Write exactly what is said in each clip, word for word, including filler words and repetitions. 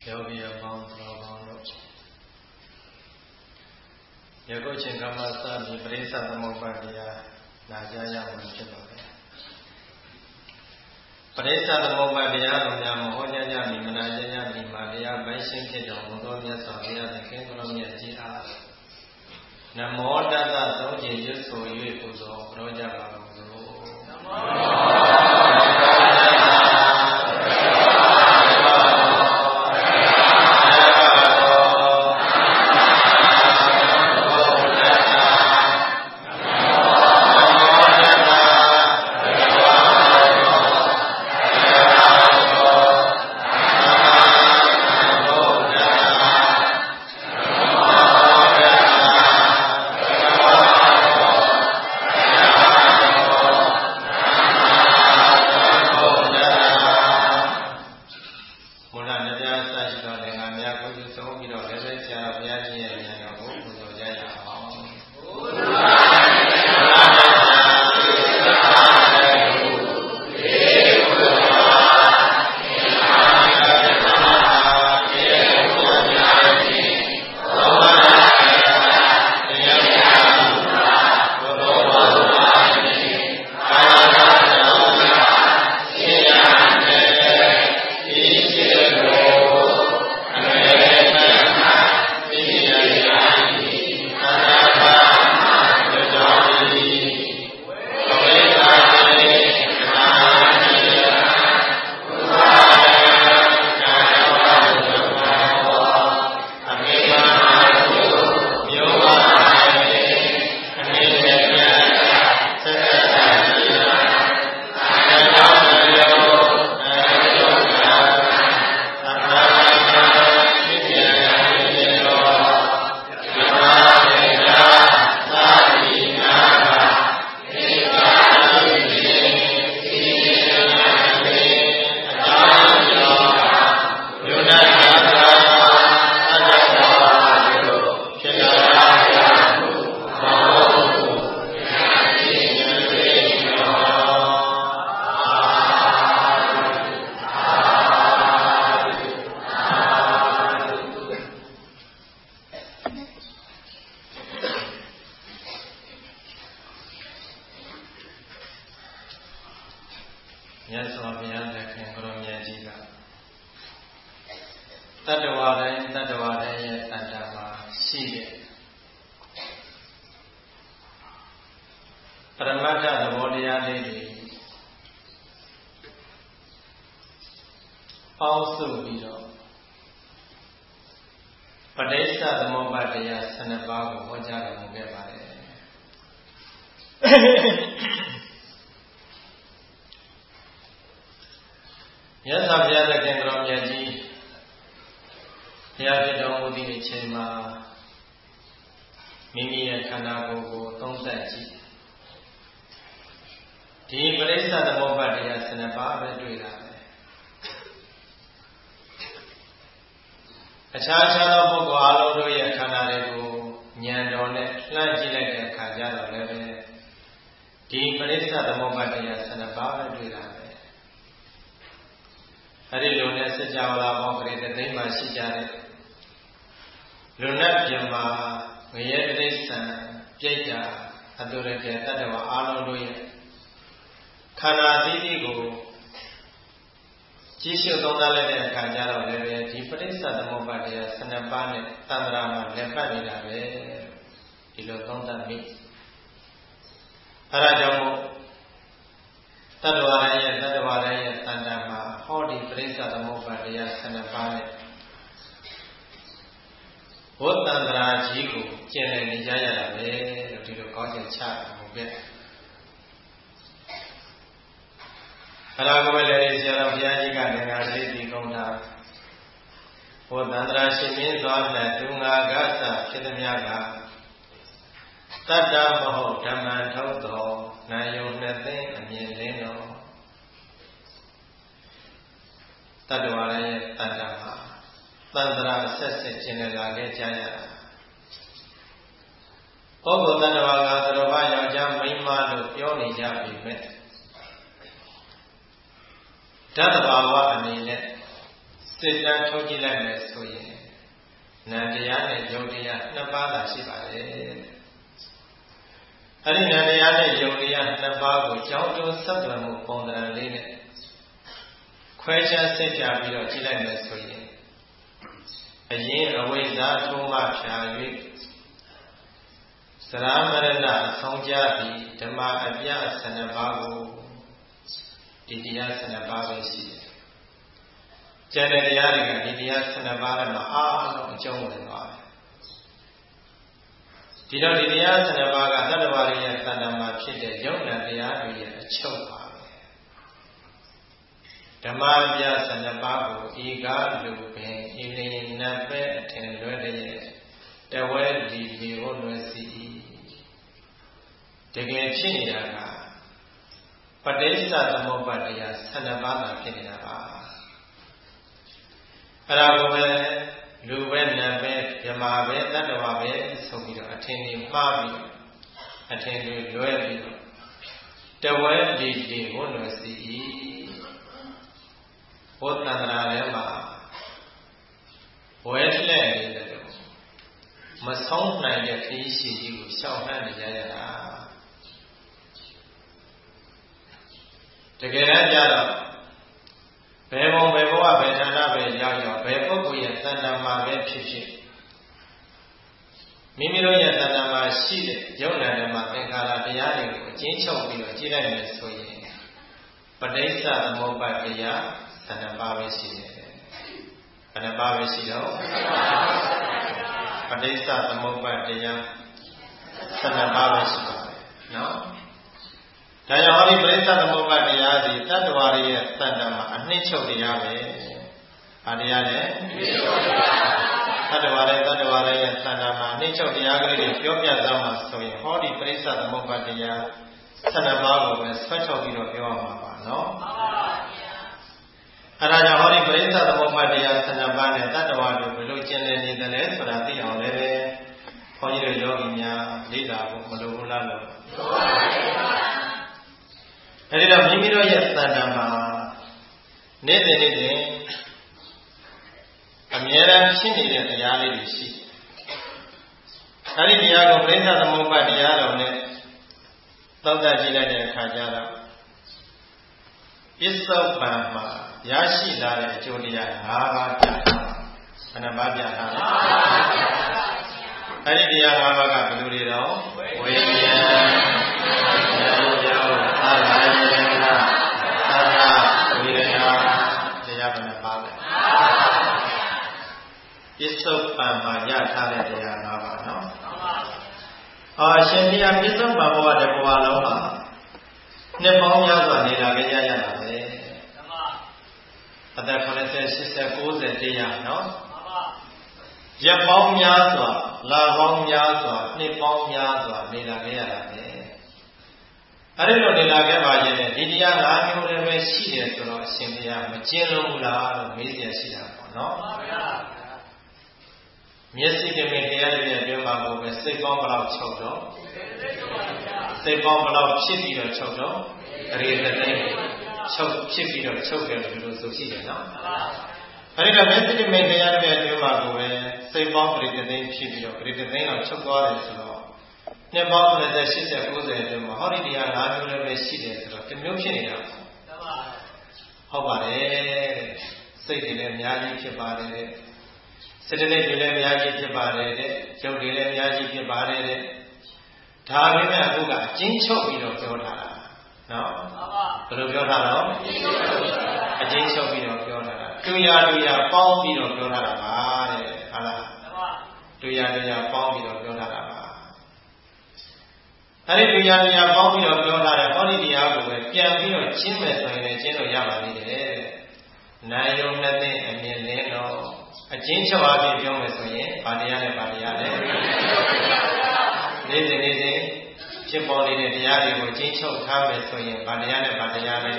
ယောဂီအပေါင်းတော်ကောင်းတို့ယခုချိန်ကမှစပြီးပရိစ္ဆေသမုပ္ပါဒ်တရားနာကြားရမှာဖြစ်ပါတယ်ပရိစ္ဆေသမုပ္ပါဒ်တရားတော်များမဟောကြားကြမီမနာကြားကြမီမှာတရားပိုင်းရှင်းဖြစ်တော်မူသောမြတ်စွာဘုရားသခင်ကိုယ်တော်မြတ်ကြီးအားနမောတတ္တသုံးကြိမ်ရွတ်ဆို၍ပူဇော်ကြောကြပါလို့နမောစစ်တမ်းထုတ်ကြည့်လိုက်မယ်ဆိုရင်နံတရားနဲ့ယုတ်တရားနှစ်ပါးသာရှိပါတယ်အဲ့ဒီနံတရားနဲ့ယုတ်တရားနှစ်ပါးကိုကြောင်းကျိုးဆက်သွယ်မှုပုံသဏ္ဍာန်လေးနဲ့ခွဲခြားစစ်ပြပြီးတော့ကြည့်လိုက်မယ်ဆိုရင်အရင်အဝိဇ္ဇာထုံးမှဖြာ၍သရမရဏအဆုံးကြပြီးဓမ္မအပြဆန္ဒပါးကိုဒီတရားဆန္ဒပါးပဲရှိတယ်။ကျန်တဲ့တရားတွေကဒီတရားဆန္ဒပါးနဲ့မအားလုံးအကျုံးဝင်သွားတယ်။ဒီတော့ဒီတရားဆန္ဒပါးကသတ္တဝါတွေရဲ့တဏ္ဍာမှာဖြစ်တဲ့ယုံနာတရားတွေရဲ့အချုပ်ပါပဲ။ဓမ္မအပြဆန္ဒပါးကိုဤကားလူပင်ဤလင်းနတ်ပဲအထင်လွဲတဲ့တဝဲလီလီကိုလွယ်စီတကယ်ဖြစ်နေတာကပဋိစ္စသမုပ္ပါဒတရားဆန္ဒပါးသာဖြစ်နေတာပါအဲ့ဒါကိုပဲလူပဲနတ်ပဲမြမာပဲတတ္တဝါပဲဆိုပြီးတော့အထင်ကြီးမှားပြီးအထင်ကြီးလွဲပြီးတော့တဝဲလီလီကိုလွယ်စီဘုဒ္ဓန္တရာထဲမှာဝဲလှဲ့နေတဲ့မဆုံးနိုင်တဲ့ခရီးရှိကြီးကိုရှောင်နှံ့နေကြရတာတကယ်တမ်းကျတော့ဘယ်ဘုံဘယ်ဘဝဘယ်ဌာနပဲရောက်ရောက်ဘယ်ပုဂ္ဂိုလ်ရဲ့တဏ္ဍာမှာပဲဖြစ်ဖြစ်မိမိတို့ရဲ့တဏ္ဍာမှာရှိတဲ့ယုံနာနဲ့မှာသင်္ခါရတရားတွေကိုအကျဉ်းချုပ်ပြီးတော့ကြည့်လိုက်မယ်ဆိုရင်ပဋိစ္စသမုပ္ပါဒတရားသဏ္ဍာပါပဲရှိတယ်ဘယ်နှပါပဲရှိတော့ပဋိစ္စသမုပ္ပါဒတရားသဏ္ဍာပါပဲရှိပါတယ်နော်ဒါကြောင့်ဟောဒီပရိစ္ဆသမုပ္ပါဒတရားဒီတတ္တဝါရဲ့တဏ္ဍာမှာအနှစ်ချုပ်တရားပဲ။ဘာတရားလဲ။တတ္တဝါရဲ့တတ္တဝါရဲ့တဏ္ဍာမှာအနှစ်ချုပ်တရားကလေးတွေပြောပြသွားမှာဆိုရင်ဟောဒီပရိစ္ဆသမုပ္ပါဒတရားဆန္ဒပါးကိုပဲဆွဲထုတ်ပြီးတော့ပြောရမှာပါနော်။အဲဒါကြောင့်ဟောဒီပရိစ္ဆသမုပ္ပါဒတရားဆန္ဒပါးနဲ့တတ္တဝါတို့ဘယ်လိုကျင့်နေနေတယ်လဲဆိုတာသိအောင်လည်းပဲခွန်ကြီးတို့ယောဂီများလေ့လာဖို့မလိုဘူးလားလို့။လိုပါပါအဲဒီတော့မိမိတို့ရဲ့တဏ္ဍာမှာနေ့စဉ်နေ့စဉ်အမြဲတမ်းဖြစ်နေတဲ့တရားလေးတွေရှိတယ်။အဲဒီတရားကိုပရိစ္ဆသမုပ္ပါဒတရားတော်နဲ့သောက်တကြည့်လိုက်တဲ့အခါကျတော့ပစ္စုပန်မှာရရှိလာတဲ့အကျိုးတရား၅ပါးပြတာ။ဘယ်နှပါးပြတာလဲ။အဲဒီတရား၅ပါးကဘယ်လိုတွေတော့ဝိညာဉ်အာရယနာအာရဝိရဏတရားဘယ်နှပါးလဲပစ္စုပန်မှာရထားတဲ့တရား၅ပါးနော်အာရှင်တရားပစ္စုပန်ဘဝတစ်ဘဝလုံးမှာနှစ်ပေါင်းများစွာနေလာခဲ့ရရတာပဲအသက်၇၀ ၈၀ ၉၀တရားနော်ရက်ပေါင်းများစွာလပေါင်းများစွာနှစ်ပေါင်းများစွာနေလာခဲ့ရတာပဲအဲ့ဒီလိုနေလာခဲ့ပါရဲ့ဒီတရား၅မျိုးလည်းပဲရှိတယ်ဆိုတော့အရှင်ဘုရားမကျင့်လို့ဘူးလားလို့မေးเสียရှိတာပေါ့နော်မှန်ပါဗျာမျက်စိကမြင်တရားတွေရဲ့ပြောမှာကိုပဲစိတ်ကောင်းဘလောက်ချုပ်တော့စိတ်ကောင်းဘလောက်ဖြစ်ပြီးတော့ချုပ်တော့အရေတသိချုပ်ဖြစ်ပြီးတော့ချုပ်တယ်လို့ဆိုရှိတယ်နော်အဲ့ဒီကမျက်စိကမြင်တရားတွေရဲ့ပြောမှာကိုပဲစိတ်ကောင်းအရေတသိဖြစ်ပြီးတော့အရေတသိတော့ချုပ်သွားတယ်ဆိုတော့နှစ်ပေါင်း၇၀ ၈၀ ၉၀အတွင်းမှာဟောဒီတရား၅မျိုးလည်းပဲရှိတယ်ဆိုတော့တစ်မျိုးဖြစ်နေတာပေါ့ဟုတ်ပါတယ်စိတ်တွေလည်းအများကြီးဖြစ်ပါတယ်တဲ့စိတ်တွေလည်းအများကြီးဖြစ်ပါတယ်တဲ့ရုပ်တွေလည်းအများကြီးဖြစ်ပါတယ်တဲ့ဒါပဲနဲ့အခုကအကျဉ်းချုပ်ပြီးတော့ပြောထားတာနော်ဘယ်လိုပြောထားတော့အကျဉ်းချုပ်ပြီးတော့ပြောထားတာတူရတူရပေါင်းပြီးတော့ပြောထားတာပါတဲ့ဟုတ်လားတူရတူရပေါင်းပြီးတော့ပြောထားတာပါအဲ့ဒီတရားတရားပေါင်းပြီးတော့ပြောထားတဲ့ဟောဒီတရားကိုပဲပြန်ပြီးတော့ကျင့်မယ်ဆိုရင်လည်းကျင့်လို့ရပါသေးတယ်။နာယုံနှစ်သိအမြင်လင်းတော့အကျဉ်းချုပ်အပြင်ပြောမယ်ဆိုရင်ဗာတရားနဲ့ဗာတရားနဲ့နေ့စဉ်နေ့စဉ်ဖြစ်ပေါ်နေတဲ့တရားတွေကိုကျဉ်းချုပ်ထားမယ်ဆိုရင်ဗာတရားနဲ့ဗာတရားနဲ့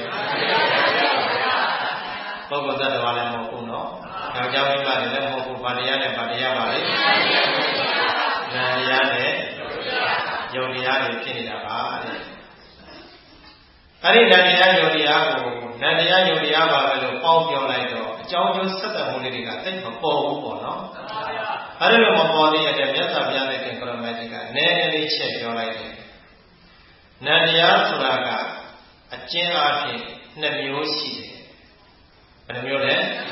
ပုဂ္ဂိုလ်သတ္တဝါလည်းမဟုတ်ဘူးနော်။ယောက်ျားမိန်းမလည်းမဟုတ်ဘူးဗာတရားနဲ့ဗာတရားပါလေ။နာတရားနဲ့ယုံတရားတွေဖြစ်နေတာပါတဲ့အဲ့ဒီနန္တရားယုံတရားကိုနန္တရားယုံတရားပါပဲလို့ပေါင်းပြောလိုက်တော့အကြောင်းကျိုးဆက်သက်မှုလေးတွေကသိမပေါ်ဘူးပေါ့နော်အဲ့ဒီလိုမပေါ်သေးတဲ့မြတ်စွာဘုရားရဲ့ကရမကြီးကနည်းနည်းလေးချက်ပြောလိုက်တယ်နန္တရားဆိုတာကအကျဉ်းအားဖြင့်နှစ်မျိုးရှိတယ်ဘယ်နှမျိုးလဲ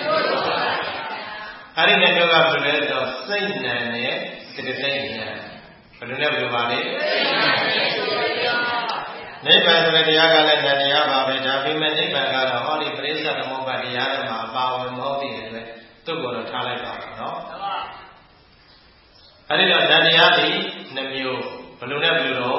အဲ့ဒီနှစ်မျိုးကဘယ်လိုလဲဆိုတော့စိတ်နံနဲ့စေတသိက်နံဘယ်လိုလဲဘယ်လိုပါလဲနိဗ္ဗာန်ဆိုတဲ့တရားကလည်းနံတရားပါပဲဒါပေမဲ့နိဗ္ဗာန်ကတော့ဟောဒီပရိစ္ဆေသမုပ္ပါဒ်တရားတွေမှာအပါဝင်မဟုတ်သေးတယ်ပဲသူ့ကိုယ်တော့ထားလိုက်ပါတော့နော်အဲ့ဒီတော့နံတရားဒီနှစ်မျိုးဘယ်လိုလဲဘယ်လိုတော့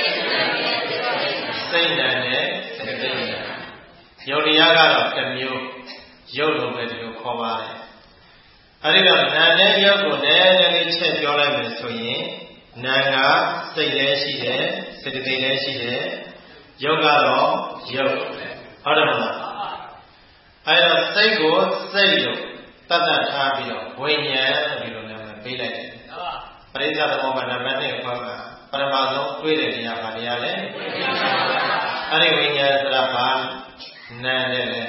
စိတ်နံနဲ့စေတသိက်နံယုတ်တရားကတော့တစ်မျိုးရုပ်လို့ပဲဒီလိုခေါ်ပါတယ်အဲဒီတော့နာနဲ့ရုပ်ကိုနည်းနည်းလေးချက်ပြောလိုက်မယ်ဆိုရင်နာကစိတ်လည်းရှိတယ်စေတသိက်လည်းရှိတယ်ရုပ်ကတော့ရုပ်ဟုတ်တယ်မလားအဲဒါစိတ်ကိုစိတ်လို့တတ်တတ်ထားပြီးတော့ဝိညာဉ်ဒီလိုနာမည်ပေးလိုက်တယ်ပရိစ္ဆေသမုပ္ပါဒ်နံပါတ်တစ်ခေါ်ကပရမဆုံးတွေ့တဲ့တရားပါတရားလေအဲဒီဝိညာဉ်ဆိုတာဘာနာနဲ့လေ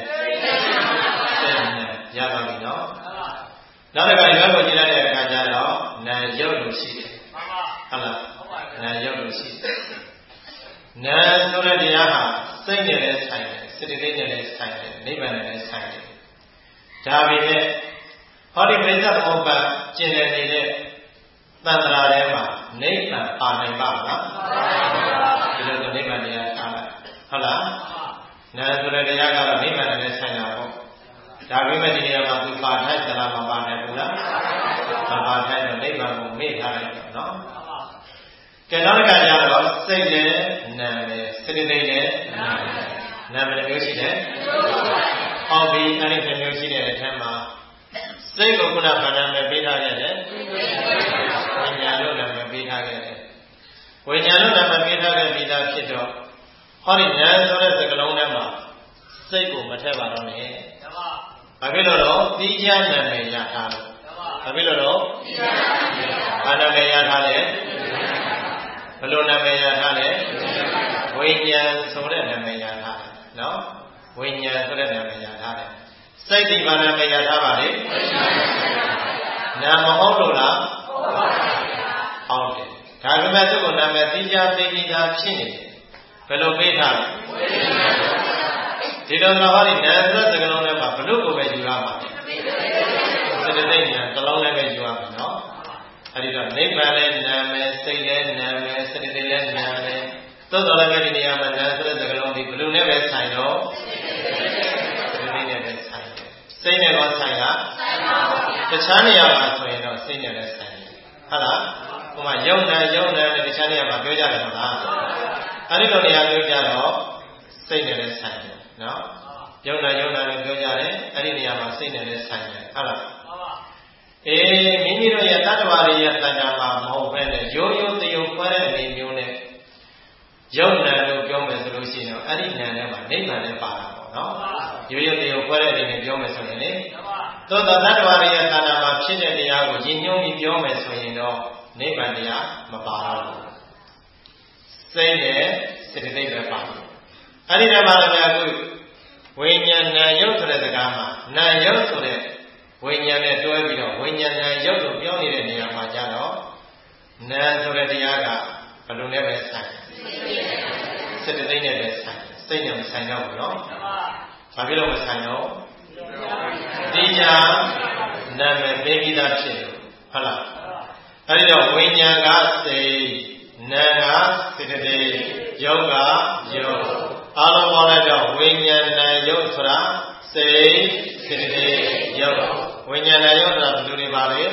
ရပါပြီနော်နောက်တစ်ခါဒီဘက်ကိုကြည့်လိုက်တဲ့အခါကျတော့နာရုပ်လို့ရှိတယ်ဟုတ်လားနာရုပ်လို့ရှိတယ်နာဆိုတဲ့တရားဟာစိတ်နဲ့လည်းဆိုင်တယ်စေတသိက်နဲ့လည်းဆိုင်တယ်နိဗ္ဗာန်နဲ့လည်းဆိုင်တယ်ဒါပေမဲ့ဟောဒီပရိစ္ဆေသမုပ္ပါဒ်ကျင့်တဲ့နေတဲ့သံဃာထဲမှာနိဗ္ဗာန်ပါနိုင်ပါလားဒီလိုဆိုနိဗ္ဗာန်တရားထားလိုက်ဟုတ်လားနာဆိုတဲ့တရားကတော့နိဗ္ဗာန်နဲ့လည်းဆိုင်တာပေါ့ဒါပေမဲ့ဒီနေရာမှာသူပါထိုက်သလားမပါနိုင်ဘူးလားမပါထိုက်တော့နိဗ္ဗာန်ကိုမေ့ထားလိုက်တော့နော်ကဲနောက်တစ်ခါကျတော့စိတ်နဲ့နာနဲ့စေတသိက်နဲ့နာနာဘယ်လိုမျိုးရှိလဲဟောဒီအဲ့ဒီတစ်မျိုးရှိတဲ့အထက်မှာစိတ်ကိုခုနကနာမည်ပေးထားခဲ့တယ်ဝိညာဉ်လို့နာမည်ပေးထားခဲ့တယ်ဝိညာဉ်လို့နာမည်ပေးထားခဲ့ပြီးသားဖြစ်တော့ဟောဒီနာဆိုတဲ့စကားလုံးထဲမှာစိတ်ကိုမထည့်ပါတော့နဲ့ဘာဖြစ်လို့တော့သီးခြားနာမည်ရထားလို့ဘာဖြစ်လို့တော့သီးခြားနာမည်ဘာနာမည်ရထားလဲဘယ်လိုနာမည်ရထားလဲဝိညာဉ်ဆိုတဲ့နာမည်ရထားတယ်နော်ဝိညာဉ်ဆိုတဲ့နာမည်ရထားတယ်စိတ်ဒီဘာနာမည်ရထားပါလေနာမဟုတ်လို့လားဟုတ်ပါဘူးဟုတ်တယ်ဒါပေမဲ့သူ့ကိုနာမည်သီးခြားပေးပြီးသားဖြစ်နေတယ်ဘယ်လိုပေးထားလဲဒီလိုတော့ဟောဒီနာမ်ဆိုတဲ့စကားလုံးထဲမှာဘလို့ကိုပဲယူရမှာစေတသိက်ဉာဏ်တစ်လုံးလည်းပဲယူရမှာနော်အဲဒီတော့နိဗ္ဗာန်လည်းနာမည်စိတ်လည်းနာမည်စေတသိက်လည်းနာမည်သို့တော်လည်းပဲဒီနေရာမှာနာမ်ဆိုတဲ့စကားလုံးဒီဘလို့နဲ့ပဲဆိုင်တော့စေတသိက်နဲ့ပဲဆိုင်တယ်စိတ်နဲ့တော့ဆိုင်လားတခြားနေရာမှာဆိုရင်တော့စိတ်နဲ့လည်းဆိုင်တယ်ဟုတ်လားဟိုမှာယုံနာယုံနာနဲ့တခြားနေရာမှာပြောကြတယ်ဟုတ်လားအဲဒီလိုနေရာပြောကြတော့စိတ်နဲ့လည်းဆိုင်တယ်နော်ယုံနာယုံနာလို့ပြောကြတယ်အဲ့ဒီနေရာမှာစိတ်နဲ့လည်းဆိုင်တယ်ဟုတ်လားအေးမိမိတို့ရဲ့တတ္တဝါတွေရဲ့တဏ္ဍာမှာမဟုတ်ဘဲနဲ့ရိုးရိုးတယုံခွဲတဲ့အနေမျိုးနဲ့ယုံနာလို့ပြောမယ်ဆိုလို့ရှိရင်တော့အဲ့ဒီနာထဲမှာနိဗ္ဗာန်လည်းပါတာပေါ့နော်ရိုးရိုးတယုံခွဲတဲ့အနေနဲ့ပြောမယ်ဆိုရင်လေသို့သောတတ္တဝါတွေရဲ့တဏ္ဍာမှာဖြစ်တဲ့တရားကိုရည်ညွှန်းပြီးပြောမယ်ဆိုရင်တော့နိဗ္ဗာန်တရားမပါတော့ဘူးစိတ်နဲ့စေတသိက်ပဲပါတယ်အဲ့ဒီထဲမှာလည်းအခုဝိညာဏ်နာယုတ်ဆိုတဲ့စကားမှာနာယုတ်ဆိုတဲ့ဝိညာဉ်နဲ့တွဲပြီးတော့ဝိညာဏ်နာယုတ်လို့ပြောနေတဲ့နေရာမှာကျတော့နာဆိုတဲ့တရားကဘယ်လိုလဲပဲဆိုင်စေတသိက်နဲ့ပဲဆိုင်စိတ်နဲ့မဆိုင်တော့ဘူးနော်ဘာဖြစ်လို့မဆိုင်တော့ဒီညာနာမည်ပေးပြီးသားဖြစ်လို့ဟုတ်လားအဲ့ဒီတော့ဝိညာဉ်ကစိတ်နာကစေတသိက်ယုတ်ကယုတ်အားလုံးပေါင်းလိုက်တော့ဝိညာဏယုတ်ဆိုတာစိတ်စေတသိက်ယုတ်ဝိညာဏယုတ်ဆိုတာဘယ်လိုတွေပါလဲ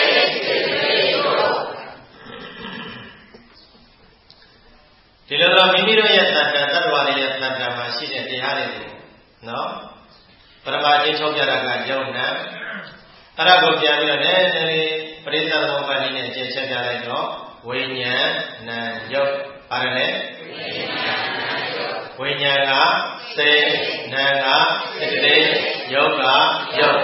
ဒီလိုတော့မိမိတို့ရဲ့သံဃာတ attva တွေရဲ့သံဃာမှာရှိတဲ့တရားတွေကိုနော်ပရမအချင်းချုပ်ပြတာကယုတ်နာအဲ့ဒါကိုပြန်ပြီးတော့နည်းနည်းလေးပရိစ္ဆေသမုပ္ပါဒ်နဲ့ကျေချက်ပြလိုက်တော့ဝိညာဏယုတ်ပါတယ်လေဝိညာဉ်ကစိတ်နာကစေတသိက်ယုတ်ကယုတ်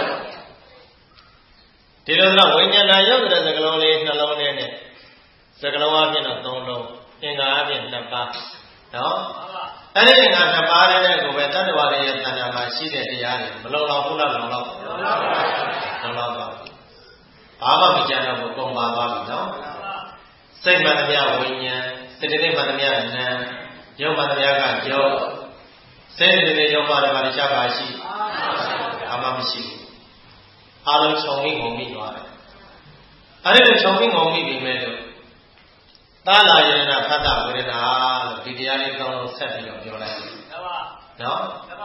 ဒီလိုတော့ဝိညာဏယုတ်တဲ့စကားလုံးလေးနှလုံးထဲနဲ့စကားလုံးအပြင်တော့သုံးလုံးအင်္ဂါအပြင်နှစ်ပါးနော်အဲ့ဒီငါနှစ်ပါးတဲ့ကိုပဲတတ္တဝါရဲ့တဏ္ဍာမှာရှိတဲ့တရားတွေမလုံလောက်ဘူးလားလုံလောက်လုံလောက်လုံလောက်ပါဘူးဘာမှမကြံတော့ဘူးပုံပါသွားပြီနော်စိတ်မှန်သမျှဝိညာဉ်စေတသိက်မှန်သမျှနာမ်ရုပ်မှန်သမျှကရုပ်စေတသိက်ရုပ်မှလည်းဘာတခြားပါရှိဘာမှမရှိဘူးအလုံးခြုံမိငုံမိသွားတယ်အဲ့ဒီလိုခြုံမိငုံမိပြီမဲ့လို့သာလာယရဏဖတ်တာဝေဒနာလို့ဒီတရားလေးကောင်းလို့ဆက်ပြီးတော့ပြောလိုက်တယ်နော်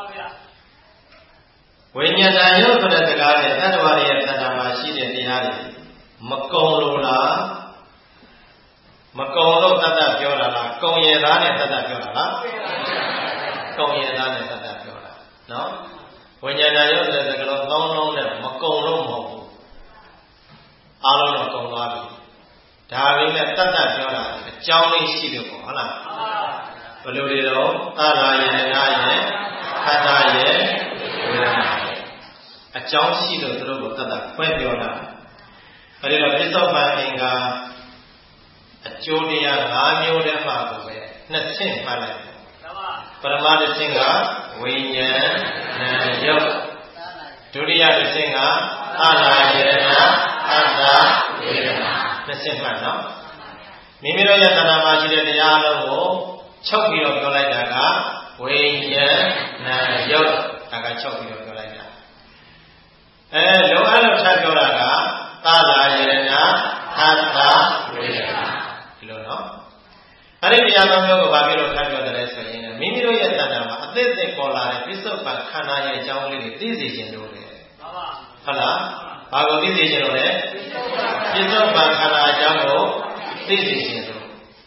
ဝိညာဏယုတ်ဆိုတဲ့စကားနဲ့သတ္တဝါရဲ့သတ္တမှာရှိတဲ့တရားတွေမကုံလို့လားမကုံလို့သတ္တပြောတာလားကုံရည်သားနဲ့သတ္တပြောတာလားကုံရည်သားနဲ့သတ္တပြောတာနော်ဝိညာဏယုတ်ဆိုတဲ့စကားလုံးကောင်းလုံးနဲ့မကုံလို့မဟုတ်ဘူးအားလုံးတော့ကုံသွားပြီဒါပေမဲ့တတ်တတ်ပြောတာအကြောင်းလေးရှိတယ်ပေါ့ဟုတ်လားဘယ်လိုတွေတော့သာရာယနာရဲ့ခန္ဓာရဲ့ဝေဒနာအကြောင်းရှိလို့သူတို့ကိုတတ်တတ်ဖွင့်ပြောတာအဲဒီတော့ပစ္စုပန်အင်္ဂါအကျိုးတရား၅မျိုးတည်းမှာကိုပဲနှစ်ဆင့်မှတ်လိုက်ပရမတစ်ဆင့်ကဝိညာဉ်နာယုတ်ဒုတိယတစ်ဆင့်ကသာရာယနာခန္ဓာဝေဒနာနှစ်ဆင့်မှတ်နော်မိမိတို့ရဲ့တဏ္ဍာမှာရှိတဲ့တရားလုံးကိုချုပ်ပြီးတော့ပြောလိုက်တာကဝိညာဉ်နာယုတ်ဒါကချုပ်ပြီးတော့ပြောလိုက်တာအဲလုံအပ်လို့ထပ်ပြောတာကသာလာယရဏခန္ဓာဝေဒနာဒီလိုနော်အဲ့ဒီတရားသုံးမျိုးကိုဘာဖြစ်လို့ထပ်ပြောတယ်လဲဆိုရင်မိမိတို့ရဲ့တဏ္ဍာမှာအသစ်သစ်ပေါ်လာတဲ့ပစ္စုပန်ခန္ဓာရဲ့အကြောင်းလေးတွေသိစေခြင်းလို့လေဟုတ်လားဘာကိုသိစေခြင်းလို့လဲပစ္စုပန်ခန္ဓာအကြောင်းကိုသိစေခြင်းလို့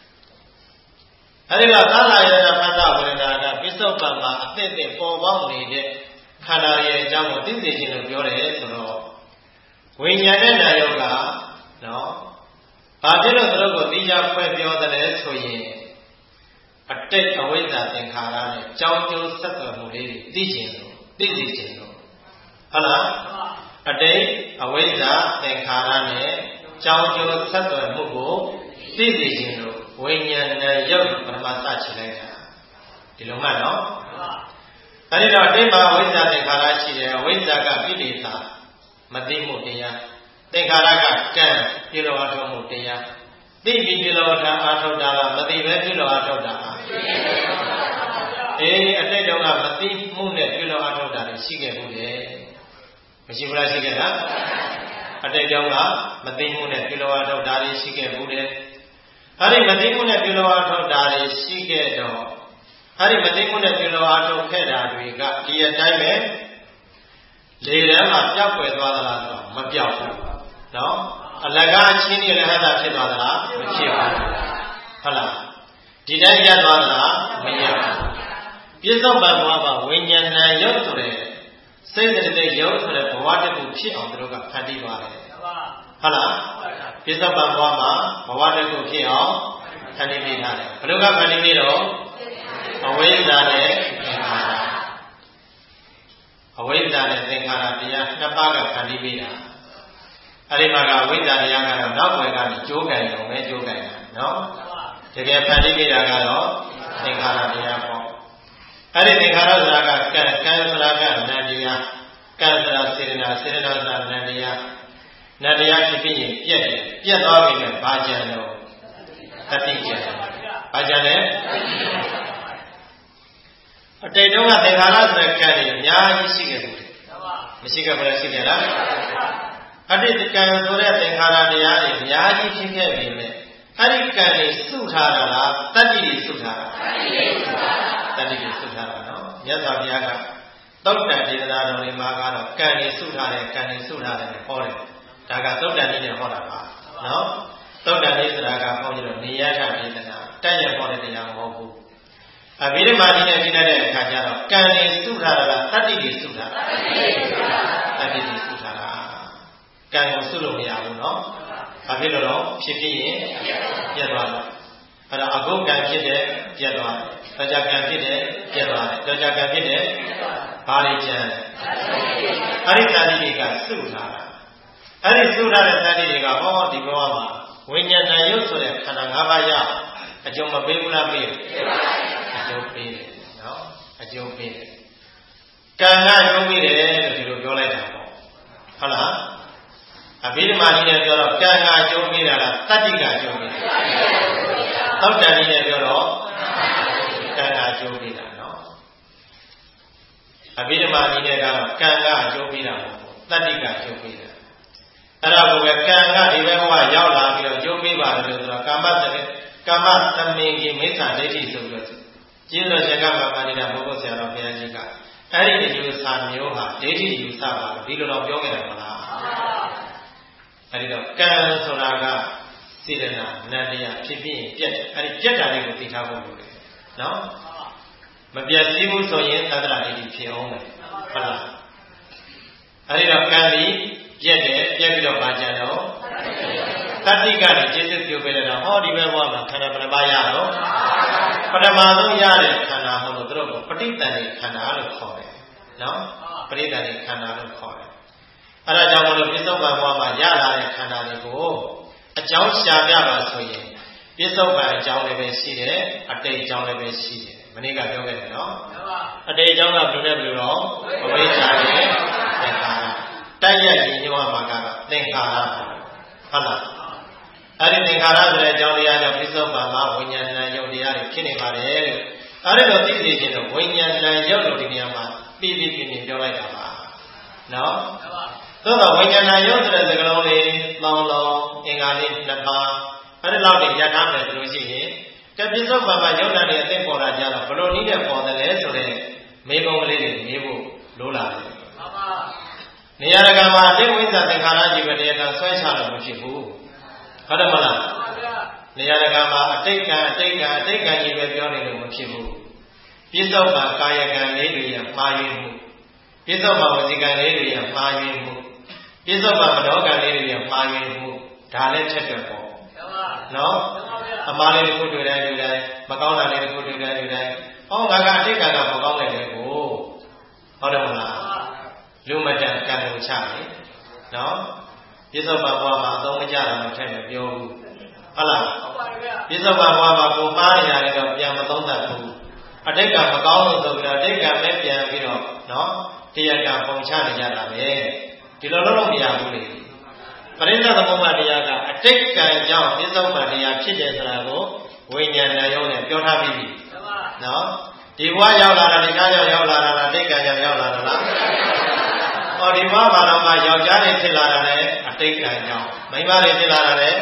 အဲဒီကသာလာယရဏခန္ဓာဝေဒနာကပစ္စုပန်မှာအသစ်သစ်ပေါ်ပေါက်နေတဲ့ခန္ဓာရဲ့အကြောင်းကိုသိစေခြင်းလို့ပြောတယ်ဆိုတော့ဝိညာဉ်နဲ့နာယုတ်ကနော်ဘာဖြစ်လို့သူတို့ကိုသိကြဖွင့်ပြောတယ်လဲဆိုရင်အတိတ်အဝိဇ္ဇာသင်္ခါရနဲ့ကြောင်းကျိုးဆက်သွယ်မှုလေးတွေသိခြင်းလို့သိစေခြင်းလို့ဟုတ်လားအတိတ်အဝိဇ္ဇာသင်္ခါရနဲ့ကြောင်းကျိုးဆက်သွယ်မှုကိုသိစေခြင်းလို့ဝိညာဉ်နဲ့ယုတ်ပရမစချင်လိုက်တာဒီလိုမှနော်အဲဒီတော့အတိတ်မှာအဝိဇ္ဇာသင်္ခါရရှိတယ်အဝိဇ္ဇာကကိလေသာမသိမှုတရားသင်္ခါရကကံပြုလို့အထုတ်မှုတရားသိပြီးပြုလို့အထုတ်တာလားမသိပဲပြုလို့အထုတ်တာလားအေးအတိတ်တုန်းကမသိမှုနဲ့ပြုလို့အထုတ်တာတွေရှိခဲ့ဘူးလေမရှိဘူးလားရှိခဲ့လားအတိတ်တုန်းကမသိမှုနဲ့ပြုလို့အထုတ်တာတွေရှိခဲ့ဘူးလေအဲဒီမသိမှုနဲ့ပြုလို့အထုတ်တာတွေရှိခဲ့တော့အဲဒီမသိမှုနဲ့ပြုလို့အထုတ်ခဲ့တာတွေကဒီအတိုင်းပဲလေထဲမှာပျောက်ကွယ်သွားသလားဆိုတော့မပျောက်ဘူးနော်အလကားချင်းကြီးလည်းဟတာဖြစ်သွားသလားမဖြစ်ဘူးဟုတ်လားဒီတိုင်းရသွားသလားမရဘူးပြစ္ဆုတ်ပံဘဝမှာဝိညာဏယုတ်ဆိုတဲ့စိတ်တည်းယုတ်ဆိုတဲ့ဘဝတစ်ခုဖြစ်အောင်သူတို့ကဖန်တီးသွားတယ်ဟုတ်လားပြစ္ဆုတ်ပံဘဝမှာဘဝတစ်ခုဖြစ်အောင်ဖန်တီးပေးထားတယ်ဘယ်လိုကဖန်တီးပေးတော့အဝိဇ္ဇာနဲ့သင်္ခါရအဝိဇ္ဇာနဲ့သင်္ခါရတရားနှစ်ပါးကဖန်တီးပေးတာအဲဒီမှာကအဝိဇ္ဇာတရားကတော့နောက်ွယ်ကနေကြိုးကန်ရုံပဲကြိုးကန်တာနော်တကယ်ဖန်တီးပေးတာကတော့သင်္ခါရတရားပေါ့အဲဒီသင်္ခါရဆိုတာကကံကံဆိုတာကနန္တရားကံဆိုတာစေတနာစေတနာဆိုတာနန္တရားနန္တရားဖြစ်ပြီးရင်ပြက်တယ်ပြက်သွားပြီနဲ့ဘာကြံတော့တတိကြံဘာကြံလဲအတိတ်တုန်းကသင်္ခါရဆိုတဲ့ကံတွေအများကြီးရှိခဲ့ဘူးမရှိခဲ့ဘူးလားရှိခဲ့လားအတိတ်ကံဆိုတဲ့သင်္ခါရတရားတွေအများကြီးဖြစ်ခဲ့ပြီလေအဲ့ဒီကံတွေစုထားတာလားတတ္တိတွေစုထားတာတတ္တိတွေစုထားတာနော်မြတ်စွာဘုရားကသုတ်တန်ဒေသနာတော်လေးမှာကတော့ကံတွေစုထားတယ်ကံတွေစုထားတယ်ဟောတယ်ဒါကသုတ်တန်ကြီးနဲ့ဟောတာပါနော်သုတ်တန်လေးဆိုတာကဟောကြတော့နေရထဒေသနာတက်ရဟောတဲ့တရားမဟုတ်ဘူးအဘိဓမ္မာကြီးနဲ့ပြီးတဲ့အခါကျတော့ကံတွေစုထားတာလားတတ္တိတွေစုထားတာတတ္တိတွေစုထားတာကံကိုစုလို့မရဘူးနော်ဘာဖြစ်လို့တော့ဖြစ်ဖြစ်ရင်ပြတ်သွားတယ်အဲ့ဒါအဂုကံဖြစ်တဲ့ပြတ်သွားတယ်တရားကံဖြစ်တဲ့ပြတ်သွားတယ်တရားကံဖြစ်တဲ့ဘာတွေကျန်အဲ့ဒီတတ္တိတွေကစုထားတာအဲ့ဒီစုထားတဲ့တတ္တိတွေကဟောဒီဘဝမှာဝိညာဏယုတ်ဆိုတဲ့ခန္ဓာ၅ပါးရအကျုံးမပေးဘူးလားပေးတယ်အကျုံးပေးတယ်အကျိုးပေးတယ်ကံကအကျိုးပေးတယ်လို့ဒီလိုပြောလိုက်တာပေါ့ဟုတ်လားအဘိဓမ္မာကြီးနဲ့ပြောတော့ကံကအကျိုးပေးတာလားတတ္တိကအကျိုးပေးတာသောတန်ကြီးနဲ့ပြောတော့ကံကအကျိုးပေးတာနော်အဘိဓမ္မာကြီးနဲ့ကတော့ကံကအကျိုးပေးတာပေါ့တတ္တိကအကျိုးပေးတာအဲ့ဒါကိုပဲကံကဒီဘက်ဘဝရောက်လာပြီးတော့အကျိုးပေးပါတယ်လို့ဆိုတော့ကာမတမေကာမသမင်ကြီးမိစ္ဆာဒိဋ္ဌိဆိုပြီးတော့ကျင်းတော်ရှင်ကမှာပါနေတာဘုဂုတ်ဆရာတော်ဘုရားကြီးကအဲ့ဒီအယူဆမျိုးဟာဒိဋ္ဌိယူဆပါလို့ဒီလိုတော့ပြောခဲ့တယ်မလားအဲ့ဒီတော့ကံဆိုတာကစေတနာနန္တရားဖြစ်ပြီးပြတ်အဲ့ဒီပြတ်တာလေးကိုသိထားဖို့လိုတယ်နော်မပြတ်စည်းဘူးဆိုရင်သတ္တရာဒိဋ္ဌိဖြစ်အောင်မယ်ဟုတ်လားအဲ့ဒီတော့ကံဒီပြတ်တယ်ပြတ်ပြီးတော့ဘာကြံတော့တတ္တိကနေจิตစိတ်ပြုပေးလိုက်တော့ဟောဒီဘက်ဘဝမှာခန္ဓာဘယ်နှပါးရတော့ပထမဆုံးရတဲ့ခန္ဓာဟောလို့တို့ကိုပဋိသန္ဓေခန္ဓာလို့ခေါ်တယ်နော်ပဋိသန္ဓေခန္ဓာလို့ခေါ်တယ်အဲဒါကြောင့်မလို့ပြစ္ဆုတ်ပံဘဝမှာရလာတဲ့ခန္ဓာတွေကိုအကြောင်းရှာပြပါဆိုရင်ပြစ္ဆုတ်ပံအကြောင်းလည်းပဲရှိတယ်အတိတ်အကြောင်းလည်းပဲရှိတယ်မနေ့ကပြောခဲ့တယ်နော်အတိတ်အကြောင်းကဘယ်လိုလဲဘယ်လိုတော့အဝိဇ္ဇာနဲ့သင်္ခါရတိုက်ရိုက်ညီညွတ်မှာကတော့သင်္ခါရဟုတ်လားအဲ့ဒီသင်္ခါရဆိုတဲ့အကြောင်းတရားကြောင့်ပြစ္ဆုတ်ပံမှာဝိညာဏယုတ်တရားတွေဖြစ်နေပါတယ်လို့အဲ့ဒီတော့သိသိချင်းတော့ဝိညာဏယုတ်လို့ဒီနေရာမှာပြီးပြီးပြင်းပြင်းပြောလိုက်တာပါနော်သို့တော့ဝိညာဏယုတ်ဆိုတဲ့စကားလုံးလေးလောင်လောင်အင်္ဂါလေးနှစ်ပါးအဲ့ဒီလောက်နေရထားမယ်ဆိုလို့ရှိရင်ကပြစ္ဆုတ်ပံမှာယုတ်တာတွေအသိပေါ်လာကြတော့ဘလို့နည်းနဲ့ပေါ်တယ်လဲဆိုတဲ့မေးခွန်းကလေးတွေမေးဖို့လိုလာတယ်မှန်ပါနေရာကမှာအတိဝိဇ္ဇာသင်္ခါရကြီးပဲတရားကဆွဲချလို့မဖြစ်ဘူးဟုတ်တယ်မလားနေရာကမှာအတိတ်ကံအတိတ်ကံအတိတ်ကံကြီးပဲပြောနေလို့မဖြစ်ဘူးပြစ္ဆုတ်ပံကာယကံလေးတွေရမှားယွင်းမှုပြစ္ဆုတ်ပံဝစီကံလေးတွေရမှားယွင်းမှုပြစ္ဆုတ်ပံမနောကံလေးတွေရမှားယွင်းမှုဒါလည်းချက်တယ်ပေါ့နော်အမှားလေးတစ်ခုတွေ့တိုင်းတွေ့တိုင်းမကောင်းတာလေးတစ်ခုတွေ့တိုင်းတွေ့တိုင်းဟောငါကအတိတ်ကံကမကောင်းတဲ့လေကိုဟုတ်တယ်မလားလူမတန်ကံကိုချတယ်နော်ပြစ္ဆုတ်ပံဘဝမှာအသုံးမကျတာမထက်မပြောဘူးဟုတ်လားပြစ္ဆုတ်ပံဘဝမှာကိုမှားနေရတယ်တော့ပြန်မသုံးသပ်ဘူးအတိတ်ကမကောင်းလို့ဆိုပြီးတော့အတိတ်ကပဲပြန်ပြီးတော့နော်တရားကပုံချနေကြတာပဲဒီလိုလုပ်လို့မရဘူးလေပရိစ္ဆေသမုပ္ပါတရားကအတိတ်ကံကြောင့်ပြစ္ဆုတ်ပံတရားဖြစ်တယ်ဆိုတာကိုဝိညာဏယုံနဲ့ပြောထားပြီးပြီနော်ဒီဘဝရောက်လာတာဒီကားကြောင့်ရောက်လာတာလားအတိတ်ကံကြောင့်ရောက်လာတာလားဟောဒီဘဝမှာတော့မှယောက်ျားတွေဖြစ်လာတာလည်းအတိတ်ကံကြောင့်မိန်းမတွေဖြစ်လာတာလည်း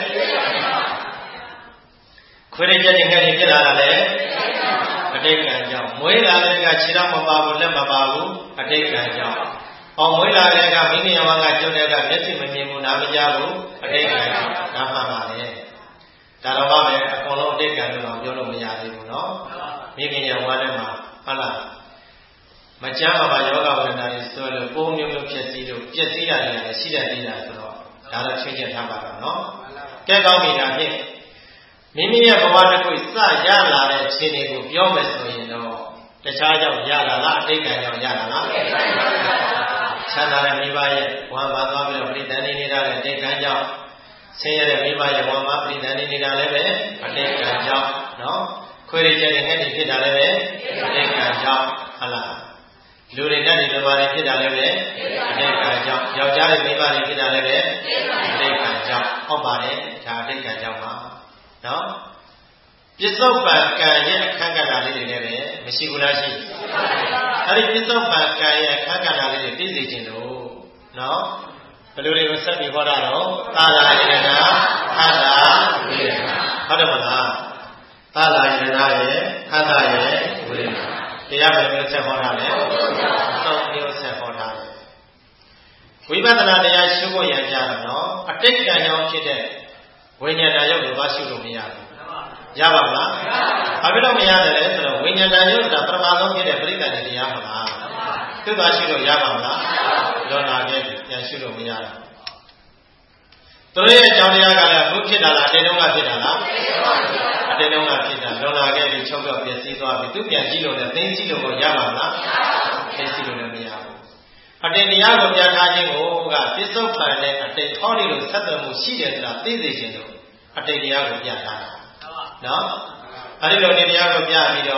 ခွေးတွေကြက်တွေငှက်တွေဖြစ်လာတာလည်းအတိတ်ကံကြောင့်မွေးလာတဲ့ကခြေတော်မပါဘူးလက်မပါဘူးအတိတ်ကံကြောင့်ဟောမွေးလာတဲ့ကမိမိယဝကကျွတ်တဲ့ကမျက်စိမမြင်ဘူးနားမကြားဘူးအတိတ်ကံကြောင့်ဒါမှန်ပါလေဒါတော့မှပဲအကုန်လုံးအတိတ်ကံလို့တော့ပြောလို့မရသေးဘူးနော်မိခင်ယဝနဲ့မှာဟုတ်လားမကြမ်းပါပါယောဂဝေဒနာတွေဆိုလို့ပုံမျိုးမျိုးဖြစ်စီလို့ပြည့်စည်ရတယ်လည်းရှိတယ်သေးတာဆိုတော့ဒါတော့ချင်းချင်းထားပါတော့နော်ကဲကောင်းပြီဒါဖြင့်မိမိရဲ့ဘဝတစ်ခုစရလာတဲ့ခြေတွေကိုပြောမယ်ဆိုရင်တော့တခြားကြောင့်ရလာလားအတိတ်ကံကြောင့်ရလာလားချမ်းသာတဲ့မိဘရဲ့ဝါမှာသွားပြီးတော့ပြိတ္တန်နေနေတာလည်းအတိတ်ကံကြောင့်ဆင်းရဲတဲ့မိဘရဲ့ဝါမှာပြိတ္တန်နေနေတာလည်းပဲအတိတ်ကံကြောင့်နော်ခွေးရကျတဲ့ငှက်တွေဖြစ်တာလည်းပဲအတိတ်ကံကြောင့်ဟုတ်လားလူတွေနဲ့ဒီလိုပါတွေဖြစ်တာလည်းပဲအတိတ်ကံကြောင့်ယောက်ျားတွေမိန်းမတွေဖြစ်တာလည်းပဲအတိတ်ကံကြောင့်ဟုတ်ပါတယ်ဒါအတိတ်ကံကြောင့်ပါနော်ပြစ္ဆုတ်ပံကံရဲ့အခန်းကဏ္ဍလေးတွေလည်းပဲမရှိဘူးလားရှိအဲ့ဒီပြစ္ဆုတ်ပံကံရဲ့အခန်းကဏ္ဍလေးတွေပြည့်စုံခြင်းလို့နော်ဘယ်လိုတွေကိုဆက်ပြီးဟောတာတော့သာလာယရဏခန္ဓာဝေဒနာဟုတ်တယ်မလားသာလာယရဏရဲ့ခန္ဓာရဲ့ဝေဒနာတရားဘယ်လိုဆက်ဟောတာလဲသုံးမျိုးဆက်ဟောတာလဲဝိပဿနာတရားရှုဖို့ရကြတာနော်အတိတ်ကံကြောင့်ဖြစ်တဲ့ဝိညာဏယုတ်ကိုသွားရှုလို့မရဘူးရပါမလားဘာဖြစ်လို့မရတယ်လဲဆိုတော့ဝိညာဏယုတ်ကပထမဆုံးဖြစ်တဲ့ပရိသတ်တရားမလားသူသွားရှုလို့ရပါမလားလောနာခဲ့ပြန်ရှုလို့မရဘူးသူရဲ့အကြောင်းတရားကလည်းဘုဖြစ်တာလားအတိတ်တုန်းကဖြစ်တာလားအတိတ်တုန်းကဖြစ်တာလောနာခဲ့ပြီးချုပ်တော့ပြည့်စည်သွားပြီသူပြန်ကြည့်လို့လည်းသိကြည့်လို့ကိုရပါမလားသိကြည့်လို့လည်းမရဘူးအတိတ်တရားကိုပြထားခြင်းကိုကပြစ္ဆုတ်ပံနဲ့အတိတ်ဟောဒီလိုဆက်သွယ်မှုရှိတယ်ဆိုတာသိသိခြင်းတို့အတိတ်တရားကိုပြထားတာနော်အဲ့ဒီလိုတရားကိုပြပြီးတော့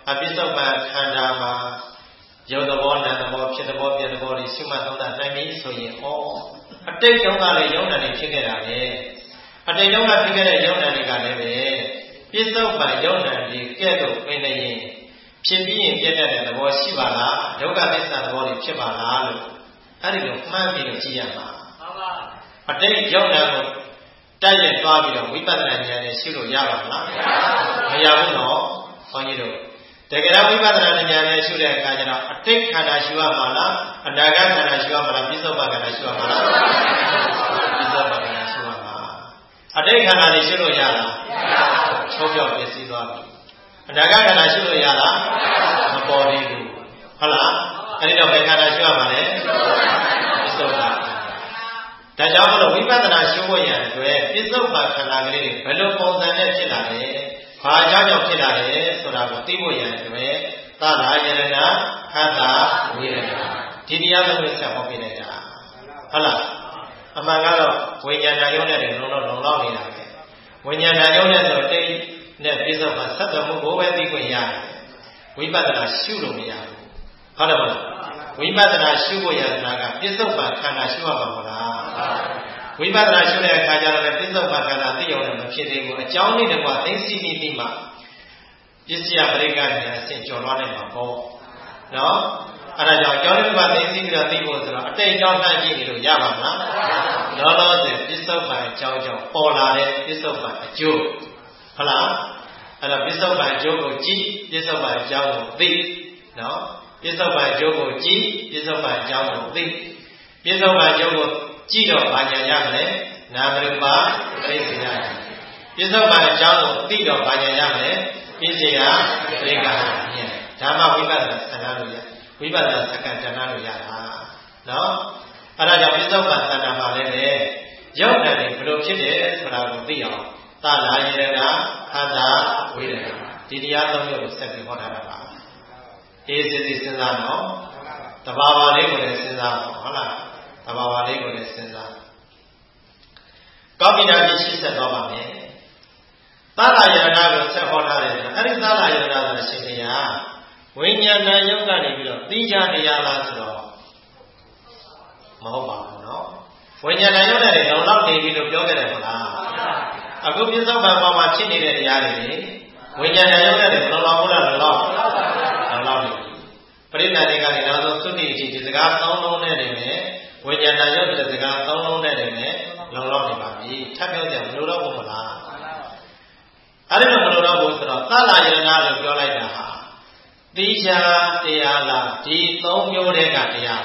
အပိဿုပံခန္ဓာမှာရုပ်သဘောနာမ်သဘောဖြစ်သဘောပြသဘောတွေရှုမှတ်သုံးသပ်နိုင်ပြီဆိုရင်ဩအတိတ်တုန်းကလည်းယုံနာတွေဖြစ်ခဲ့တာလေအတိတ်တုန်းကဖြစ်ခဲ့တဲ့ယုံနာတွေကလည်းပဲပိဿုပံယုံနာတွေကဲ့သို့ပင်နေရင်ဖြစ်ပြီးရင်ပြတ်တဲ့သဘောရှိပါလားဒုက္ခသစ္စာသဘောတွေဖြစ်ပါလားလို့အဲ့ဒီလိုမှန်းပြီးတော့ကြည့်ရမှာမှန်ပါအတိတ်ယုံနာကိုတိုက်ရိုက်သွားပြီးတော့ဝိပဿနာဉာဏ်နဲ့ရှုလို့ရပါမလားမရဘူးနော်ဘုန်းကြီးတို့တကယ်တော့ဝိပဿနာဉာဏ်နဲ့ရှုတဲ့အခါကျတော့အတိတ်ခန္ဓာရှုရမှာလားအနာဂတ်ခန္ဓာရှုရမှာလားပြစ္ဆုတ်ပံခန္ဓာရှုရမှာလားပြစ္ဆုတ်ပံခန္ဓာရှုရမှာအတိတ်ခန္ဓာတွေရှုလို့ရလားချုပ်ပြောက်ပြည့်စည်သွားပြီအနာဂတ်ခန္ဓာရှုလို့ရလားမပေါ်သေးဘူးဟုတ်လားအဲ့ဒီတော့ဘယ်ခန္ဓာရှုရမှာလဲပြစ္ဆုတ်ပံဒါကြောင့်မလို့ဝိပဿနာရှုဖို့ရတဲ့အတွက်ပြစ္ဆုတ်ပံခန္ဓာကလေးတွေဘယ်လိုပုံစံနဲ့ဖြစ်လာလဲဘာကြောင့်ကြောင့်ဖြစ်လာလဲဆိုတာကိုသိဖို့ရတဲ့အတွက်သလာယရဏခန္ဓာဝိရဏဒီတရားလုံးကိုဆက်ဟောပြလိုက်တာဟုတ်လားအမှန်ကတော့ဝိညာဏယုံနဲ့လုံလောက်လုံလောက်နေတာပဲဝိညာဏယုံနဲ့ဆိုတိတ်နဲ့ပြစ္ဆုတ်ပံဆက်သွယ်မှုကိုပဲသိခွင့်ရတယ်ဝိပဿနာရှုလို့မရဘူးဟုတ်တယ်မလားဝိပဿနာရှုဖို့ရတာကပြစ္ဆုတ်ပံခန္ဓာရှုရမှာမလားဝိပဿနာရှုတဲ့အခါကျတော့ပြစ္ဆုတ်ပံခန္ဓာသိအောင်လည်းမဖြစ်သေးဘူးအကြောင်းလေးတကွာသိသိမိမိမှပစ္စယပရိက္ခဏအဆင့်ကျော်သွားနိုင်မှာပေါ့နော်အဲ့ဒါကြောင့်အကြောင်းလေးတကွာသိသိပြီးတော့သိဖို့ဆိုတော့အတိတ်အကြောင်းနှံ့ကြည့်နေလို့ရပါမလားလောလောဆယ်ပြစ္ဆုတ်ပံအကြောင်းကြောင့်ပေါ်လာတဲ့ပြစ္ဆုတ်ပံအကျိုးဟုတ်လားအဲ့တော့ပြစ္ဆုတ်ပံအကျိုးကိုကြည့်ပြစ္ဆုတ်ပံအကြောင်းကိုသိနော်ပြစ္ဆုတ်ပံအကျိုးကိုကြည့်ပြစ္ဆုတ်ပံအကြောင်းကိုသိပြစ္ဆုတ်ပံအကျိုးကိုကြည့်တော့ဘာညာရမလဲနာမရူပသိစေရပြစ္ဆုတ်ပံအကြောင်းကိုသိတော့ဘာညာရမလဲပြစ္ဆေယပရိက္ခဏဉာဏ်ဒါမှဝိပဿနာသဏ္ဍာန်လို့ရဝိပဿနာစက္ကန့်တဏ္ဍာန်လို့ရတာနော်အဲ့ဒါကြောင့်ပြစ္ဆုတ်ပံသဏ္ဍာန်မှာလည်းပဲရုပ်နဲ့ဘယ်လိုဖြစ်တယ်ဆိုတာကိုသိအောင်သလာယရဏခန္ဓာဝိရဏဒီတရားသုံးမျိုးကိုဆက်ပြီးဟောထားတာပါအေးစစ်စစ်စဉ်းစားနော်တဘာဝလေးကိုလည်းစဉ်းစားဟုတ်လားတဘာဝလေးကိုလည်းစဉ်းစားကောင်းပြီလားရှင်းဆက်သွားပါမယ်သလာယရဏကိုဆက်ဟောထားတယ်ဆိုတော့အဲ့ဒီသလာယရဏဆိုရှင်တရားဝိညာဏယုတ်ကနေပြီးတော့သိကြတရားလားဆိုတော့မဟုတ်ပါဘူးနော်ဝိညာဏယုတ်နဲ့လုံလောက်နေပြီလို့ပြောခဲ့တယ်မလားအခုပြစ္ဆုတ်ပံပေါ်မှာဖြစ်နေတဲ့တရားတွေဝိညာဏယုတ်နဲ့လုံလောက်ဘူးလားလုံလောက်လုံလောက်နေပြီပရိသတ်တွေကနေနောက်ဆုံးသုတိအထိဒီစကားသုံးလုံးနဲ့နေမယ်ဝိညာဏယုတ်တဲ့စကားသုံးလုံးနဲ့နေမယ်လုံလောက်နေပါပြီထပ်ပြောကြမလို့တော့ဘူးမလားအဲ့ဒီလိုမလို့တော့ဘူးဆိုတော့သလာယရဏလို့ပြောလိုက်တာဟာတိချာတရားလားဒီသုံးမျိုးတည်းကတရား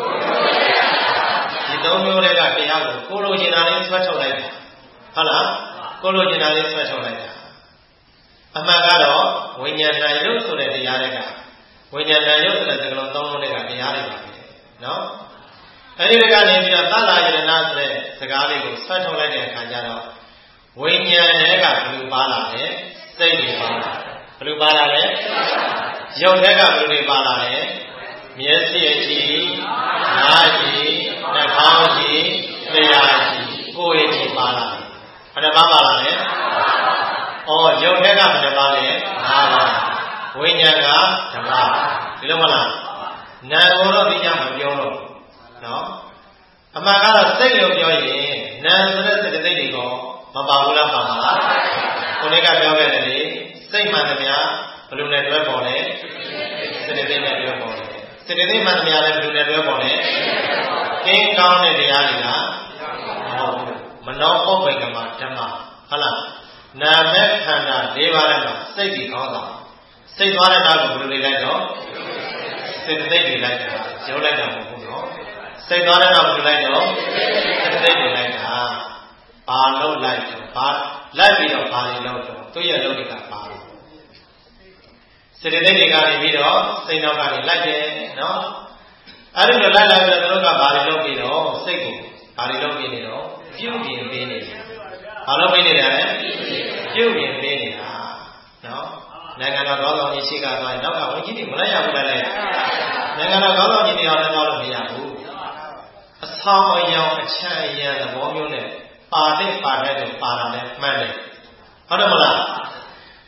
ဒီသုံးမျိုးတည်းကတရားကိုကိုလိုချင်တာလေးဆွဲထုတ်လိုက်တာဟုတ်လားကိုလိုချင်တာလေးဆွဲထုတ်လိုက်တာအမှန်ကတော့ဝိညာဏယုတ်ဆိုတဲ့တရားတွေကဝိညာဏယုတ်ဆိုတဲ့စကားလုံးသုံးလုံးတွေကတရားတွေပါပဲနော်အဲ့ဒီကနေပြီးတော့သလာယရဏဆိုတဲ့စကားလေးကိုဆွဲထုတ်လိုက်တဲ့အခါကျတော့ဝိညာဉ်တွေကဘယ်လိုပါလာလဲစိတ်တွေပါလာဘယ်လိုပါလာလဲရုပ်တွေကဘယ်လိုပါလာလဲမျက်စိကြည့်နားကြည့်နှာခေါင်းကြည့်တရားကြည့်ကိုယ်ကြည့်ပါလာဘယ်နှပါပါလာလဲဩရုပ်တွေကဘယ်နှပါလဲငါးပါးဝိညာဉ်ကဓမ္မဒီလိုမလားနာမ်ကိုတော့သိကြမပြောတော့နော်အမှန်ကတော့စိတ်လို့ပြောရင်နာမ်ဆိုတဲ့စိတ်တိတ်တွေကမပါဘူးလားပါမှာလားကိုယ်ကပြောခဲ့တယ်လေစိတ်မှန်သမျှဘယ်လိုနဲ့တွဲပေါ်လဲစိတ်တိတ်နဲ့တွဲပေါ်တယ်စိတ်တိတ်မှန်သမျှလည်းဘယ်လိုနဲ့တွဲပေါ်လဲကင်းကောင်းတဲ့တရားတွေလားမဟုတ်ဘူးမနောပုပ္ပေကမဓမ္မဟုတ်လားနာမခန္ဓာ၄ပါးနဲ့မှာစိတ်ပြီးကောင်းတာစိတ်သွားတဲ့နောက်ကိုဘယ်လိုနေလိုက်တော့စိတ်တိတ်နေလိုက်တာရုပ်လိုက်တာမဟုတ်ဘူးနော်စိတ်သွားတဲ့နောက်ဘယ်လိုလိုက်တော့စိတ်တိတ်နေလိုက်တာဘာလို့လိုက်တော့ဘာလိုက်ပြီးတော့ဘာတွေလုပ်တော့သူ့ရဲ့လုပ်တွေကပါတော့စေတသိက်တွေကနေပြီးတော့စိတ်တော်ကနေလိုက်တယ်နော်အဲ့ဒီလိုလိုက်လိုက်ပြီးတော့သူတို့ကဘာတွေလုပ်ပြီးတော့စိတ်ကိုဘာတွေလုပ်ပြီးနေတော့ပြုပြင်ပေးနေတယ်ဘာလုပ်ပေးနေတယ်လဲပြုပြင်ပေးနေတာနော်နိုင်ငံတော်ကောင်းဆောင်ကြီးရှိကသွားရင်နောက်ကဝန်ကြီးတွေမလိုက်ရဘူးလားလေနိုင်ငံတော်ကောင်းဆောင်ကြီးတွေအောင်လည်းတော့မရဘူးအဆောင်အယောင်အချမ်းအရံသဘောမျိုးနဲ့ပါတဲ့ပါတဲ့ဆိုပါတာလည်းမှန်တယ်ဟုတ်တယ်မလား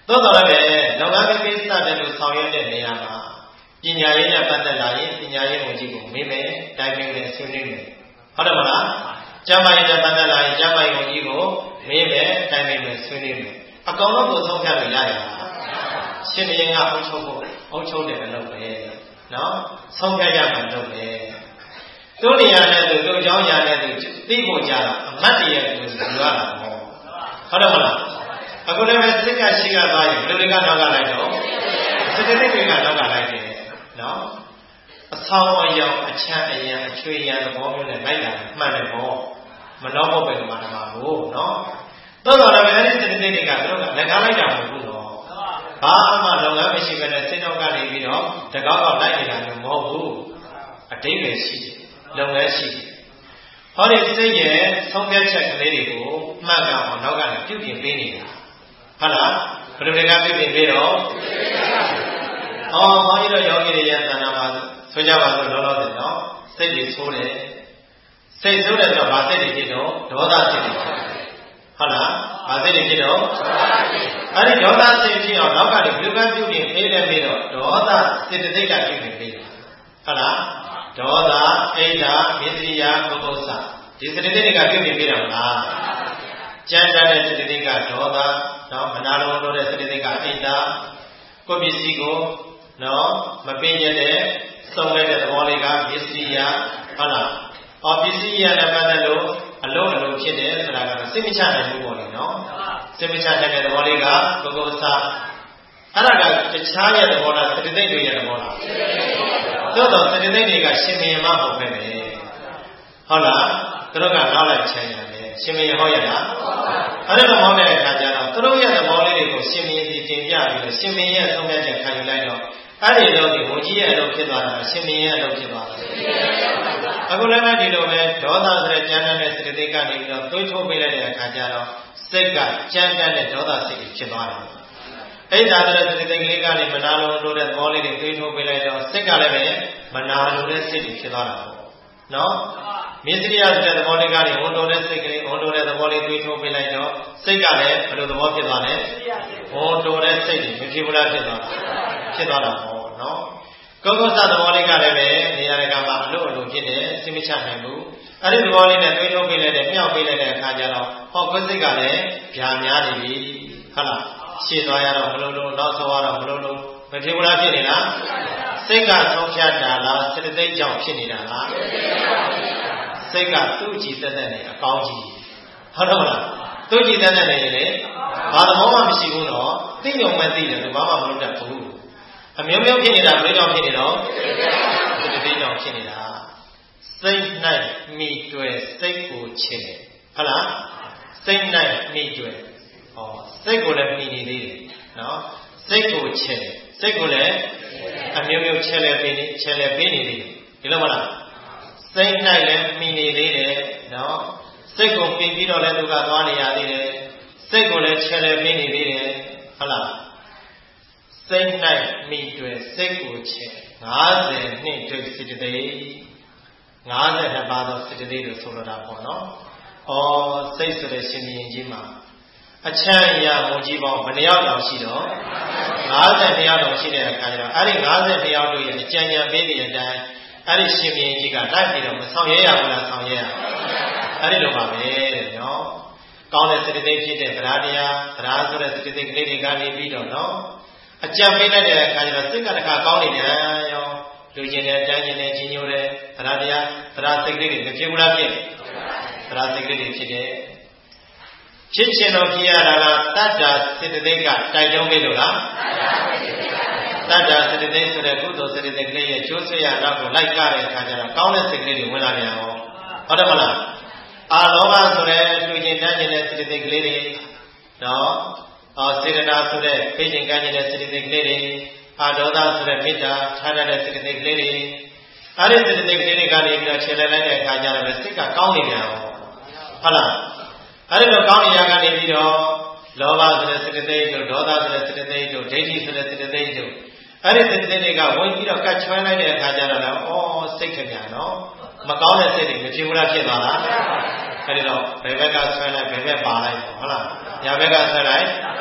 သို့တော်လည်းလောကကိစ္စတဲ့လို့ဆောင်ရွက်တဲ့နေရာမှာပညာရေးနဲ့ပတ်သက်လာရင်ပညာရေးဝန်ကြီးကိုမေးမယ်တိုင်ပင်မယ်ဆွေးနွေးမယ်ဟုတ်တယ်မလားကျမ်းမာရေးနဲ့ပတ်သက်လာရင်ကျမ်းမာရေးဝန်ကြီးကိုမေးမယ်တိုင်ပင်မယ်ဆွေးနွေးမယ်အကောင်လုံးကိုဆုံးဖြတ်လို့ရရလားရှင်ဘုရင်ကအုပ်ချုပ်ဖို့အုပ်ချုပ်တယ်လို့ပဲနော်ဆုံးဖြတ်ရမှလုပ်တယ်သူ့နေရာနဲ့သူ့အကြောင်းအရာနဲ့သူသိဖို့ကြတာအမတ်တရကိုယူရတာပေါ့ဟုတ်တယ်မလားအခုလည်းပဲစိတ်ကရှိကသွားရင်ဘယ်လိုတွေကတော့လိုက်တော့စိတ်တွေတွေကတော့လိုက်တယ်နော်အဆောင်အယောင်အချမ်းအယံအချွေရံသဘောမျိုးနဲ့လိုက်လာမှန်တယ်ပေါ့မနှောဖို့ပဲမှာမှာလို့နော်တော်တော်လည်းအဲဒီစိတ်တွေတွေကသူတို့ကလက်ကားလိုက်တာမဟုတ်ဘူးနော်ဘာမှလုပ်ငန်းမရှိဘဲနဲ့စိတ်တော့ကနေပြီးတော့တကောက်ကောက်လိုက်နေတာမျိုးမဟုတ်ဘူးအတိတ်ပဲရှိတယ်လုပ်ငန်းရှိတယ်ဟောဒီစိတ်ရဲ့ဆုံးဖြတ်ချက်ကလေးတွေကိုမှတ်ကအောင်နောက်ကနေပြုပြင်ပေးနေတာဟုတ်လားဘယ်လိုတွေကပြုပြင်ပေးတော့ဟောဘုန်းကြီးတို့ယောဂီတွေရဲ့သဏ္ဍာန်မှာဆိုကြပါစို့လောလောဆယ်နော်စိတ်တွေဆိုးတယ်စိတ်ဆိုးတယ်ဆိုတော့ဗာစိတ်တွေဖြစ်တော့ဒေါသစိတ်တွေဖြစ်တယ်ဟုတ်လားဗာစိတ်တွေဖြစ်တော့အဲ့ဒီဒေါသစိတ်ဖြစ်အောင်နောက်ကနေဘယ်လိုပဲပြုပြင်ပေးတယ်ပြီးတော့ဒေါသစိတ်တိတ်ကပြုပြင်ပေးတယ်ဟုတ်လားဒေါသအိဋ္ဌာမေတ္တိယပုဂ္ဂိုလ်စဒီစိတ်တိတ်တွေကပြုပြင်ပေးတာမလားကြမ်းတမ်းတဲ့စိတ်တိတ်ကဒေါသနော်မနာလိုလို့တဲ့စိတ်တိတ်ကအိဋ္ဌာကိုပစ္စည်းကိုနော်မပင်ရတဲ့စုံလိုက်တဲ့သဘောလေးကပစ္စည်းယဟုတ်လားအော်ပစ္စည်းယနဲ့ပတ်သက်လို့အလုံးအလုံးဖြစ်တယ်ဆိုတာကတော့စိတ်မချနိုင်ဘူးပေါ့လေနော်စိတ်မချနိုင်တဲ့သဘောလေးကပုဂ္ဂိုလ်စအဲ့ဒါကတခြားရဲ့သဘောလားစိတ်တိတ်တွေရဲ့သဘောလားသို့တော့စိတ်တိတ်တွေကရှင်မင်းမဟုတ်ပဲပဲဟုတ်လားသူတို့ကနောက်လိုက်ချမ်းရတယ်ရှင်မင်းဟောရလားအဲ့ဒါတော့ဟောတဲ့အခါကျတော့သူတို့ရဲ့သဘောလေးတွေကိုရှင်မင်းစီတင်ပြပြီးတော့ရှင်မင်းရဲ့သုံးဖြတ်ချက်ခံယူလိုက်တော့အဲ့ဒီတော့ဒီဝန်ကြီးရဲ့အလုပ်ဖြစ်သွားတာရှင်မင်းရဲ့အလုပ်ဖြစ်သွားတယ်အခုလည်းပဲဒီလိုပဲဒေါသဆိုတဲ့ကြမ်းတမ်းတဲ့စိတ်တိတ်ကနေပြီးတော့တွေးထုတ်ပေးလိုက်တဲ့အခါကျတော့စိတ်ကကြမ်းတမ်းတဲ့ဒေါသစိတ်ဖြစ်သွားတယ်အဲ့ဒါဆိုတဲ့စိတ်တိတ်ကလေးကနေမနာလိုလို့တဲ့သဘောလေးတွေတွေးထုတ်ပေးလိုက်တော့စိတ်ကလည်းပဲမနာလိုတဲ့စိတ်ဖြစ်သွားတာပေါ့နော်မေတ္တိယဆိုတဲ့သဘောလေးကနေဝန်တော်တဲ့စိတ်ကလေးဝန်တော်တဲ့သဘောလေးတွေးထုတ်ပေးလိုက်တော့စိတ်ကလည်းဘယ်လိုသဘောဖြစ်သွားလဲဝန်တော်တဲ့စိတ်တွေမဖြစ်ဘူးလားဖြစ်သွားတာဖြစ်သွားတာပေါ့နော်ကောကောစသဘောလေးကလည်းပဲနေရာကမှာအလို့အလို့ဖြစ်တယ်စိတ်မချနိုင်ဘူးအဲ့ဒီသဘောလေးနဲ့တွေးထုတ်ပေးလိုက်တဲ့မြောက်ပေးလိုက်တဲ့အခါကျတော့ဟောကိုယ်စိတ်ကလည်းဗျာများနေပြီဟုတ်လားရှင်းသွားရတော့မလို့လို့နောက်ဆုံးရတော့မလို့လို့မဖြစ်ဘူးလားဖြစ်နေလားစိတ်ကဆုံးဖြတ်တာလားစိတ်သိက်ကြောင့်ဖြစ်နေတာလားစိတ်ကသူ့ကြည်သက်သက်နဲ့အကောင်းကြီးဟုတ်တော့မလားသူ့ကြည်သက်သက်နဲ့လေဘာသဘောမှမရှိဘူးတော့သိုံမဲ့သိတယ်သူဘာမှမလုပ်တတ်ဘူးအမျိုးမျိုးဖြစ်နေတာဘယ်ကြောင့်ဖြစ်နေတော့စိတ်သိက်ကြောင့်ဖြစ်နေတာစိတ်၌မိတွေ့စိတ်ကိုချစ်ဟုတ်လားစိတ်၌မိတွေ့ဟောစိတ်ကိုလည်းမိနေသေးတယ်နော်စိတ်ကိုချစ်စိတ်ကိုလည်းအမျိုးမျိုးချဲလဲပေးနေချဲလဲပေးနေသေးတယ်ဒီလိုမလားစိတ်၌လည်းမိနေသေးတယ်နော်စိတ်ကိုပြင်ပြီးတော့လည်းသူကသွားနေရသေးတယ်စိတ်ကိုလည်းချဲလဲပေးနေသေးတယ်ဟုတ်လားစိတ်၌မိတွေ့စိတ်ကိုချစ်၅၀နှစ်တွေ့စိတ္တိ၅၂ပါးသောစိတ္တိလို့ဆိုလိုတာပေါ့နော်ဩစိတ်ဆိုတဲ့ရှင်ဘုရင်ကြီးမှာအချမ်းရမုံကြီးပေါင်းဘယ်နှယောက်တောင်ရှိတော့၅၂ယောက်တောင်ရှိတဲ့အခါကျတော့အဲ့ဒီ၅၂ယောက်တို့ရဲ့အကြံဉာဏ်ပေးတဲ့အတိုင်းအဲ့ဒီရှင်ဘုရင်ကြီးကလိုက်ပြီးတော့မဆောင်ရဲရဘူးလားဆောင်ရဲရအဲ့ဒီလိုပါပဲတဲ့နော်ကောင်းတဲ့စိတ္တိဖြစ်တဲ့တရားတရားတရားဆိုတဲ့စိတ္တိကလေးတွေကနေပြီးတော့နော်အကြံပေးလိုက်တဲ့အခါကျတော့စိတ်ကတခါကောင်းနေတယ်ရောလူကျင်တဲ့တန်းကျင်တဲ့ကြီးညိုတဲ့တရားတရားတရားစိတ်ကလေးတွေမဖြစ်ဘူးလားဖြစ်တရားစိတ်ကလေးတွေဖြစ်တယ်ဖြစ်ခြင်းတော့ဖြစ်ရတာလားတတ္တာစေတသိက်ကတိုက်တွန်းပေးလို့လားတတ္တာစေတသိက်ဆိုတဲ့ကုသိုလ်စေတသိက်ကလေးရဲ့ကျိုးဆွေးရတော့ကိုလိုက်ကြတဲ့အခါကျတော့ကောင်းတဲ့စိတ်ကလေးတွေဝင်လာပြန်ရောဟုတ်တယ်မလားအာလောဘဆိုတဲ့လူကျင်တန်းကျင်တဲ့စေတသိက်ကလေးတွေနော်အော်စေတနာဆိုတဲ့ဖိကျင်ကန်းကျင်တဲ့စေတသိက်ကလေးတွေအာဒေါသဆိုတဲ့မေတ္တာထားရတဲ့စေတသိက်ကလေးတွေအဲ့ဒီစေတသိက်ကလေးတွေကနေပြီးတော့ခြေလှမ်းလိုက်တဲ့အခါကျတော့စိတ်ကကောင်းနေပြန်ရောဟုတ်လားအဲ့ဒီတော့ကောင်းနေရကနေပြီးတော့လောဘဆိုတဲ့စေတသိက်တို့ဒေါသဆိုတဲ့စေတသိက်တို့ဒိဋ္ဌိဆိုတဲ့စေတသိက်တို့အဲ့ဒီစေတသိက်တွေကဝင်ပြီးတော့ကတ်ချွဲလိုက်တဲ့အခါကျတော့လည်းဩစိတ်ခပြန်နော်မကောင်းတဲ့စိတ်တွေမဖြစ်ဘူးလားဖြစ်သွားလားအဲ့ဒီတော့ဘယ်ဘက်ကဆွဲလိုက်ဘယ်ဘက်ပါလိုက်ဟုတ်လားညာဘက်ကဆွဲလိုက်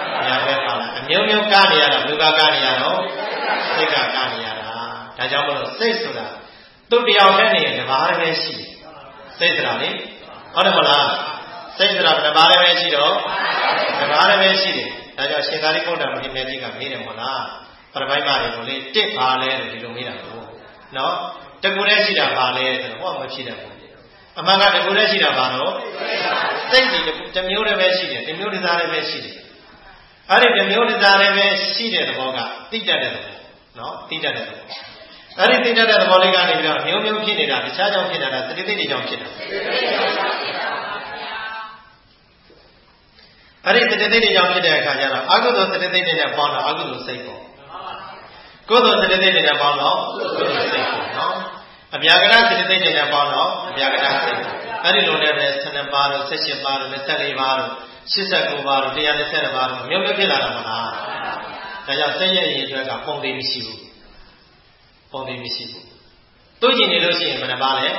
ညာဘက်ပါလားအမျိုးမျိုးကနေရတာဘုရားကနေရတော့စိတ်ကကနေရတာဒါကြောင့်မလို့စိတ်ဆိုတာသူ့တယောက်နဲ့နေရင်တစ်ပါးတည်းပဲရှိတယ်စိတ်ဆိုတာလေဟုတ်တယ်မလားစိတ်ဆိုတာတစ်ပါးတည်းပဲရှိတော့တစ်ပါးတည်းပဲရှိတယ်ဒါကြောင့်ရှင်သာရိပုတ္တရာမြတ်ကြီးကမေးတယ်မို့လားပရပိုက်ပါတယ်ကိုလေတစ်ပါလဲလို့ဒီလိုမေးတာကိုနော်တကူတည်းရှိတာပါလဲဆိုတော့ဟောမဖြစ်တယ်အမှန်ကတကူတည်းရှိတာပါတော့စိတ်ဒီတစ်မျိုးတည်းပဲရှိတယ်တစ်မျိုးတစ်စားတည်းပဲရှိတယ်အဲ့ဒီတစ်မျိုးတစ်စားတည်းပဲရှိတဲ့သဘောကတိတတ်တဲ့သဘောနော်တိတတ်တဲ့သဘောအဲ့ဒီတိတတ်တဲ့သဘောလေးကနေပြီးတော့မျိုးမျိုးဖြစ်နေတာတခြားကြောင့်ဖြစ်နေတာသတိသိတွေကြောင့်ဖြစ်တာအဲ့ဒီသတိသိတွေကြောင့်ဖြစ်တဲ့အခါကျတော့အကုသိုလ်သတိသိတွေနဲ့ပေါင်းတော့အကုသိုလ်စိတ်ပေါ့ကုသိုလ်သတိသိတွေနဲ့ပေါင်းတော့ကုသိုလ်စိတ်ပေါ့နော်အပြာကရသတိသိတွေနဲ့ပေါင်းတော့အပြာကရစိတ်အဲ့ဒီလိုနဲ့ပဲဆယ်နှစ်ပါးတို့ဆက်ရှင်ပါးတို့နှစ်ဆယ်လေးပါးတို့ရှစ်ဆယ်ကိုပါးတို့တရားနှစ်ဆယ်ပါးတို့မျိုးမျိုးဖြစ်လာတာမလားဒါကြောင့်စိတ်ရဲ့ရည်အတွက်ကပုံသေးမရှိဘူးပုံသေးမရှိဘူးသူ့ကျင်နေလို့ရှိရင်ဘယ်နှပါလဲ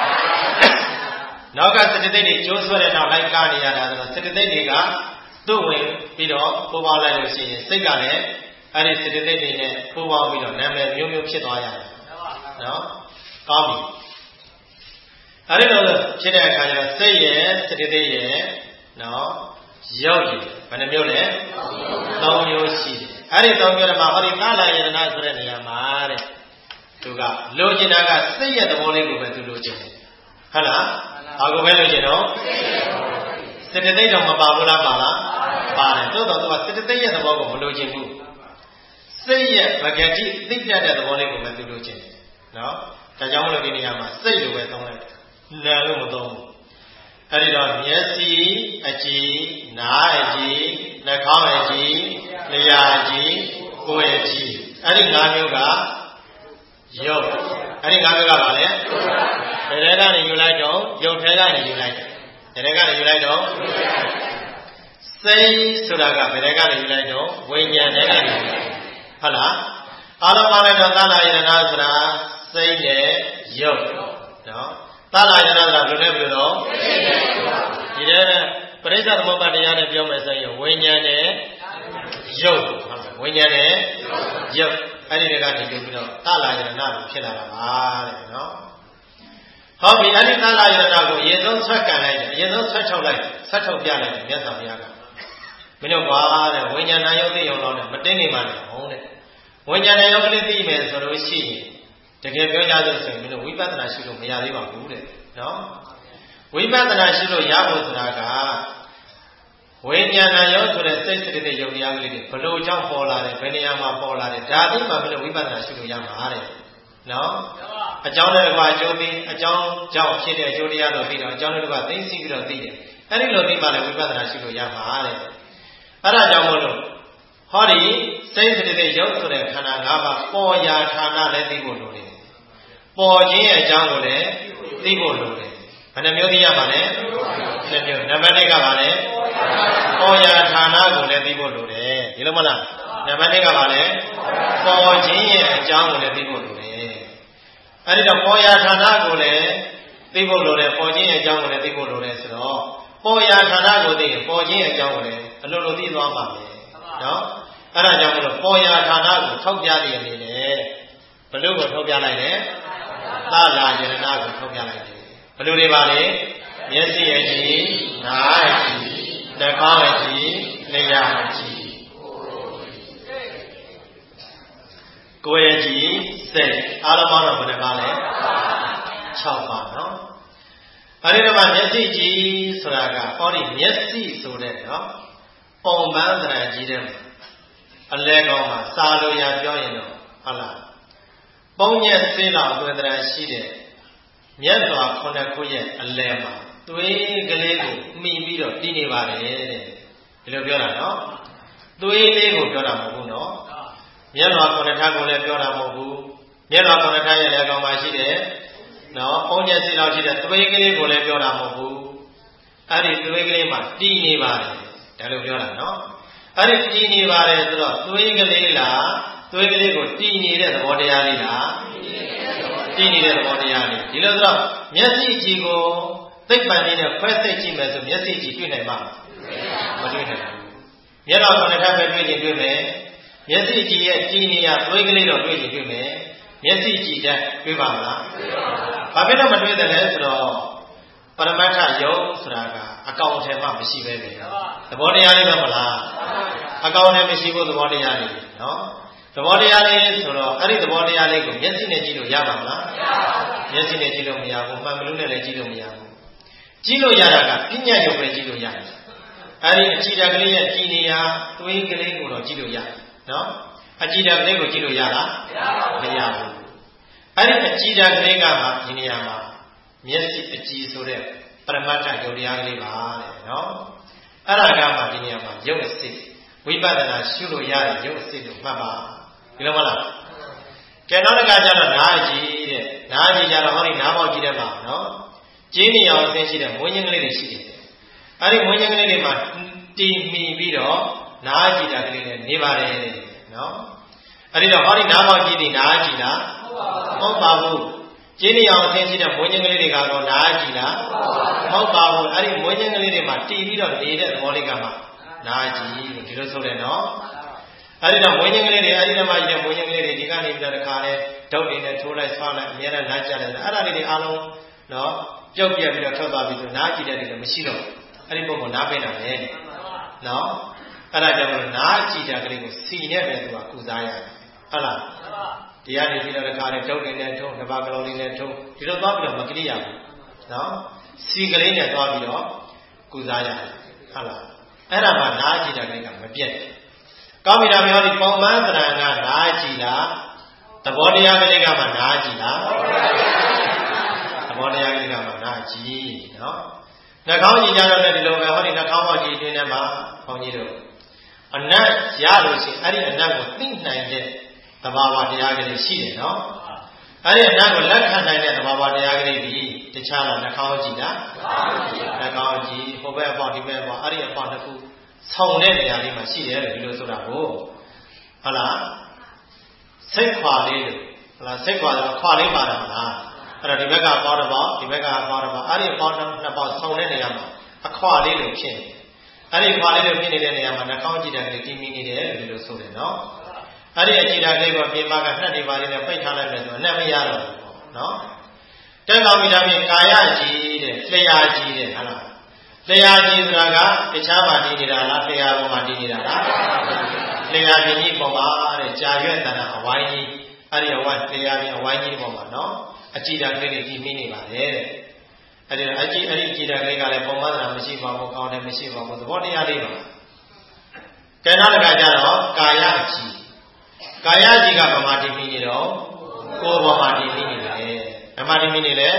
နောက်ကစတသိက်တွေကျိုးဆွဲတဲ့နောက်လိုက်ကနေရတာဆိုတော့စတသိက်တွေကသူ့ဝင်ပြီးတော့ပိုးပေါင်းလိုက်လို့ရှိရင်စိတ်ကလည်းအဲ့ဒီစတသိက်တွေနဲ့ပိုးပေါင်းပြီးတော့နာမည်မျိုးမျိုးဖြစ်သွားရတယ်နော်ကောင်းပြီအဲ့ဒီလိုဖြစ်တဲ့အခါကျတော့စိတ်ရဲ့စတသိက်ရဲ့နော်ရောက်ရင်ဘယ်နှမျိုးလဲသုံးမျိုးရှိတယ်အဲ့ဒီသုံးမျိုးမှာဟောဒီကာလယတနာဆိုတဲ့နေရာမှာတဲ့သူကလိုချင်တာကစိတ်ရဲ့သဘောလေးကိုပဲသူလိုချင်တယ်ဟုတ်လားဘာကိုပဲလိုချင်တော့စေတသိက်တော့မပါဘူးလားပါလားပါတယ်သို့တော့သူကစေတသိက်ရဲ့သဘောကိုမလိုချင်ဘူးစိတ်ရဲ့ဗဂတိသိတတ်တဲ့သဘောလေးကိုပဲသူလိုချင်တယ်နော်ဒါကြောင့်မလို့ဒီနေရာမှာစိတ်လိုပဲသုံးလိုက်နာလို့မသုံးဘူးအဲ့ဒီတော့မျက်စိအကြည့်နားအကြည့်နှာခေါင်းအကြည့်လျှာအကြည့်ကိုယ်အကြည့်အဲ့ဒီငါးမျိုးကရုပ်အဲ့ဒီငါးမျိုးကဘာလဲဘယ်ထဲကနေယူလိုက်တော့ရုပ်ထဲကနေယူလိုက်တယ်ဘယ်ထဲကနေယူလိုက်တော့စိတ်ဆိုတာကဘယ်ထဲကနေယူလိုက်တော့ဝိညာဉ်ထဲကနေယူလိုက်ဟုတ်လားအားလုံးပါလိုက်တော့သလယတနာဆိုတာစိတ်နဲ့ရုပ်နော်သလယတနာဆိုတာဘယ်လိုလဲပြောတော့ဒီထဲပရိစ္ဆေသမုပ္ပါတရားနဲ့ပြောမယ်ဆိုရင်ဝိညာဉ်နဲ့ရုပ်ဟုတ်လားဝိညာဉ်နဲ့ရုပ်အဲ့ဒီတွေကနေပြီးတော့သလယတနာကိုဖြစ်လာတာပါတဲ့နော်ဟောပြီအဲ့ဒီသလယတနာကိုအရင်ဆုံးဆွဲကန်လိုက်တယ်အရင်ဆုံးဆွဲထုတ်လိုက်ဆွဲထုတ်ပြလိုက်တယ်မြတ်စွာဘုရားကမင်းတို့ကွာတဲ့ဝိညာဉ်နာယုတ်သိအောင်တော့မတင်းနေပါနဲ့ဟုတ်တဲ့ဝိညာဉ်နာယုတ်ကလေးသိမယ်ဆိုလို့ရှိရင်တကယ်ပြောကြလို့ဆိုရင်မင်းတို့ဝိပဿနာရှိလို့မရသေးပါဘူးတဲ့နော်ဝိပဿနာရှိလို့ရဖို့ဆိုတာကဝိညာဉ်နာယုတ်ဆိုတဲ့စိတ်စိတ်တဲ့ယုံတရားကလေးတွေဘလို့ကြောင့်ပေါ်လာတယ်ဘယ်နေရာမှာပေါ်လာတယ်ဒါသိမှမင်းတို့ဝိပဿနာရှိလို့ရမှာတဲ့နော်အကြောင်းနဲ့ကွာအကျိုးပြီးအကြောင်းကြောင့်ဖြစ်တဲ့အကျိုးတရားတော့ပြီးတော့အကြောင်းနဲ့ကွာသိသိပြီးတော့သိတယ်အဲ့ဒီလိုသိမှလည်းဝိပဿနာရှိလို့ရမှာတဲ့အဲ့ဒါကြောင့်မို့လို့ဟောဒီစိတ်စိတ်တဲ့ယုတ်ဆိုတဲ့ခန္ဓာ၅ပါးပေါ်ရာဌာနလည်းသိဖို့လိုတယ်ပေါ်ခြင်းရဲ့အကြောင်းကိုလည်းသိဖို့လိုတယ်ဘယ်နှမျိုးသိရမှာလဲနှစ်မျိုးနံပါတ်၁ကပါလဲပေါ်ရာဌာနကိုလည်းသိဖို့လိုတယ်ဒီလိုမလားနံပါတ်၂ကပါလဲပေါ်ခြင်းရဲ့အကြောင်းကိုလည်းသိဖို့လိုတယ်အဲ့ဒီတော့ပေါ်ရာဌာနကိုလည်းသိဖို့လိုတယ်ပေါ်ခြင်းရဲ့အကြောင်းကိုလည်းသိဖို့လိုတယ်ဆိုတော့ပေါ်ရာဌာနကိုသိရင်ပေါ်ခြင်းရဲ့အကြောင်းကိုလည်းအလိုလိုသိသွားမှာပဲနော်အဲ့ဒါကြောင့်မလို့ပေါ်ရာဌာနကိုထောက်ပြရည်အနေနဲ့ဘယ်လိုကိုထောက်ပြလိုက်လဲသလယတနာကိုထောက်ပြလိုက်တယ်ဘယ်လိုတွေပါလဲမျက်စိအကြည့်နားအကြည့်နှာခေါင်းအကြည့်လျှာအကြည့်ကိုယ်အကြည့်စိတ်အားလုံးပေါင်းတော့ဘယ်နှပါလဲ၆ပါးနော်အဲဒီတော့မျက်စိကြည့်ဆိုတာကဟောဒီမျက်စိဆိုတဲ့နော်ပုံပန်းသဏ္ဍာန်ကြီးတဲ့အလဲကောင်းမှာစာလိုရပြောရင်တော့ဟုတ်လားပုံညက်စေးလောက်အသွင်သဏ္ဍာန်ရှိတဲ့မြတ်စွာခုနှစ်ခုရဲ့အလဲမှာသွေးကလေးကိုမှီပြီးတော့တည်နေပါတယ်တဲ့ဒီလိုပြောတာနော်သွေးလေးကိုပြောတာမဟုတ်ဘူးနော်မြတ်စွာခုနှစ်ထားကိုလည်းပြောတာမဟုတ်ဘူးမြတ်စွာခုနှစ်ထားရဲ့လည်းကောင်းပါရှိတယ်နော်ပုံညက်စေးလောက်ရှိတဲ့သွေးကလေးကိုလည်းပြောတာမဟုတ်ဘူးအဲ့ဒီသွေးကလေးမှာတည်နေပါတယ်ဒါလိုပြောတာနော်အဲ့ဒီတည်နေပါတယ်ဆိုတော့သွေးကလေးလားသွေးကလေးကိုတည်နေတဲ့သဘောတရားလေးလားတည်နေတဲ့သဘောတရားလေးဒီလိုဆိုတော့မျက်စိကြည့်ကိုသိပ္ပံလေးနဲ့ခွဲစိတ်ကြည့်မယ်ဆိုမျက်စိကြည့်တွေ့နိုင်မှာမတွေ့နိုင်ဘူးမျက်တော်ခုနှစ်ထပ်ပဲတွေ့ခြင်းတွေ့မယ်မျက်စိကြည့်ရဲ့ကြည်နေရသွေးကလေးတော့တွေ့ခြင်းတွေ့မယ်မျက်စိကြည့်တဲ့တွေ့ပါမလားဘာဖြစ်လို့မတွေ့တယ်လဲဆိုတော့ပရမတ္ထယုံဆိုတာကအကောင်အထည်မှမရှိပဲလေနော်သဘောတရားလေးတော့မလားအကောင်အထည်မရှိဖို့သဘောတရားလေးနော်သဘောတရားလေးဆိုတော့အဲ့ဒီသဘောတရားလေးကိုမျက်စိနဲ့ကြည့်လို့ရပါမလားမျက်စိနဲ့ကြည့်လို့မရဘူးမှန်ဘလူးနဲ့လည်းကြည့်လို့မရဘူးကြည့်လို့ရတာကပညာရုပ်ပဲကြည့်လို့ရတယ်အဲ့ဒီအကြည်ဓာတ်ကလေးရဲ့ကြည်နေရသွေးကလေးကိုတော့ကြည့်လို့ရတယ်နော်အကြည်ဓာတ်ကလေးကိုကြည့်လို့ရလားမရဘူးအဲ့ဒီအကြည်ဓာတ်ကလေးကမှဒီနေရာမှာမျက်စိအကြည်ဆိုတဲ့ပရမတ္ထယုတ်တရားကလေးပါတဲ့နော်အဲ့ဒါကမှဒီနေရာမှာယုတ်အစစ်ဝိပဿနာရှုလို့ရတဲ့ယုတ်အစစ်လို့မှတ်ပါဒီလိုမလားကဲနောက်တစ်ခါကျတော့နားကြည့်တဲ့နားကြည့်ကြတော့ဟောဒီနားပေါက်ကြည့်တဲ့မှာနော်ကျင်းနေအောင်အသိရှိတဲ့မွေးခြင်းကလေးတွေရှိတယ်အဲ့ဒီမွေးခြင်းကလေးတွေမှာတီမီပြီးတော့နားကြည့်တာကလေးနဲ့နေပါတယ်တဲ့နော်အဲ့ဒီတော့ဟောဒီနားပေါက်ကြည့်ဒီနားကြည့်လားမဟုတ်ပါဘူးကျင်းနေအောင်အသိရှိတဲ့မွေးခြင်းကလေးတွေကတော့နားကြည့်လားမဟုတ်ပါဘူးအဲ့ဒီမွေးခြင်းကလေးတွေမှာတီပြီးတော့နေတဲ့သဘောလေးကမှနားကြည့်ဒီလိုဆိုတယ်နော်အဲ့ဒီတော့မွေးခြင်းကလေးတွေအဲ့ဒီမှာရှိတဲ့မွေးခြင်းကလေးတွေဒီကနေပြီးတော့တခါလဲဒုတ်တွေနဲ့ထိုးလိုက်ဆွားလိုက်အများနဲ့လမ်းကျတယ်အဲ့ဒါလေးတွေအားလုံးနော်ပြုတ်ပြက်ပြီးတော့ထွက်သွားပြီးဆိုနားကြည့်တဲ့တွေလည်းမရှိတော့အဲ့ဒီပုံကနားပင်တာလေနော်အဲ့ဒါကြောင့်မို့နားကြည့်တာကလေးကိုစီနဲ့ပဲသူကကုစားရတယ်ဟုတ်လားတရားနေပြီးတော့တခါလဲဒုတ်တွေနဲ့ထိုးတစ်ပါးကလုံးလေးနဲ့ထိုးဒီလိုသွားပြီးတော့မကလိရဘူးနော်စီကလေးနဲ့သွားပြီးတော့ကုစားရတယ်ဟုတ်လားအဲ့ဒါမှနားကြည့်တာကလေးကမပြတ်ကောင်းပြီလားပြောဒီပုံမှန်သဏ္ဍာန်ကနားကြည့်လားသဘောတရားကလေးကမှနားကြည့်လားသဘောတရားကလေးကမှနားကြည့်နော်နှာခေါင်းကြည့်ကြတော့လည်းဒီလိုပဲဟောဒီနှာခေါင်းပေါက်ကြည့်အတွင်းထဲမှာဘုန်းကြီးတို့အနတ်ရလို့ရှိရင်အဲ့ဒီအနတ်ကိုသိနိုင်တဲ့သဘာဝတရားကလေးရှိတယ်နော်အဲ့ဒီအနတ်ကိုလက်ခံနိုင်တဲ့သဘာဝတရားကလေးဒီတခြားလားနှာခေါင်းကြည့်လားနှာခေါင်းကြည့်ဟိုဘက်အပေါက်ဒီဘက်အပေါက်အဲ့ဒီအပေါက်တစ်ခုဆောင်တဲ့နေရာလေးမှာရှိတယ်လို့ဒီလိုဆိုတာကိုဟုတ်လားစိတ်ခွာလေးလို့ဟုတ်လားစိတ်ခွာတော့ခွာလေးပါတာမလားအဲ့တော့ဒီဘက်ကပေါက်တစ်ပေါက်ဒီဘက်ကပေါက်တစ်ပေါက်အဲ့ဒီပေါက်နှစ်ပေါက်ဆောင်တဲ့နေရာမှာအခွာလေးလို့ဖြစ်နေအဲ့ဒီခွာလေးလို့ဖြစ်နေတဲ့နေရာမှာနှာခေါင်းကြည့်တယ်တည်မိနေတယ်လို့ဒီလိုဆိုတယ်နော်အဲ့ဒီအကြည့်တာလေးကိုပြင်ပကနှက်တွေပါလေးနဲ့ပိတ်ထားလိုက်မယ်ဆိုတော့နှက်မရတော့ဘူးနော်တက်ကောင်းပြီဒါဖြင့်ကာယကြည့်တဲ့လျှာကြည့်တဲ့ဟုတ်လားလျှာကြည့်ဆိုတာကတခြားမှာတည်နေတာလားလျှာပေါ်မှာတည်နေတာလားလျှာပြင်းကြီးပေါ်မှာတဲ့ကြာရွက်တန်တာအဝိုင်းကြီးအဲ့ဒီအဝိုင်းလျှာပြင်းအဝိုင်းကြီးပေါ်မှာနော်အကြည့်တာကလေးတွေကြည့်မိနေပါလေတဲ့အဲ့ဒီအကြည့်အဲ့ဒီကြည့်တာကလေးကလည်းပုံမှန်တာမရှိပါဘူးကောင်းတယ်မရှိပါဘူးသဘောတရားလေးပါကဲနောက်တစ်ခါကျတော့ကာယကြည့်ကာယကြည့်ကဗမာတည်မိနေတော့ကိုယ်ပေါ်မှာတည်မိနေတယ်ဗမာတည်မိနေလေ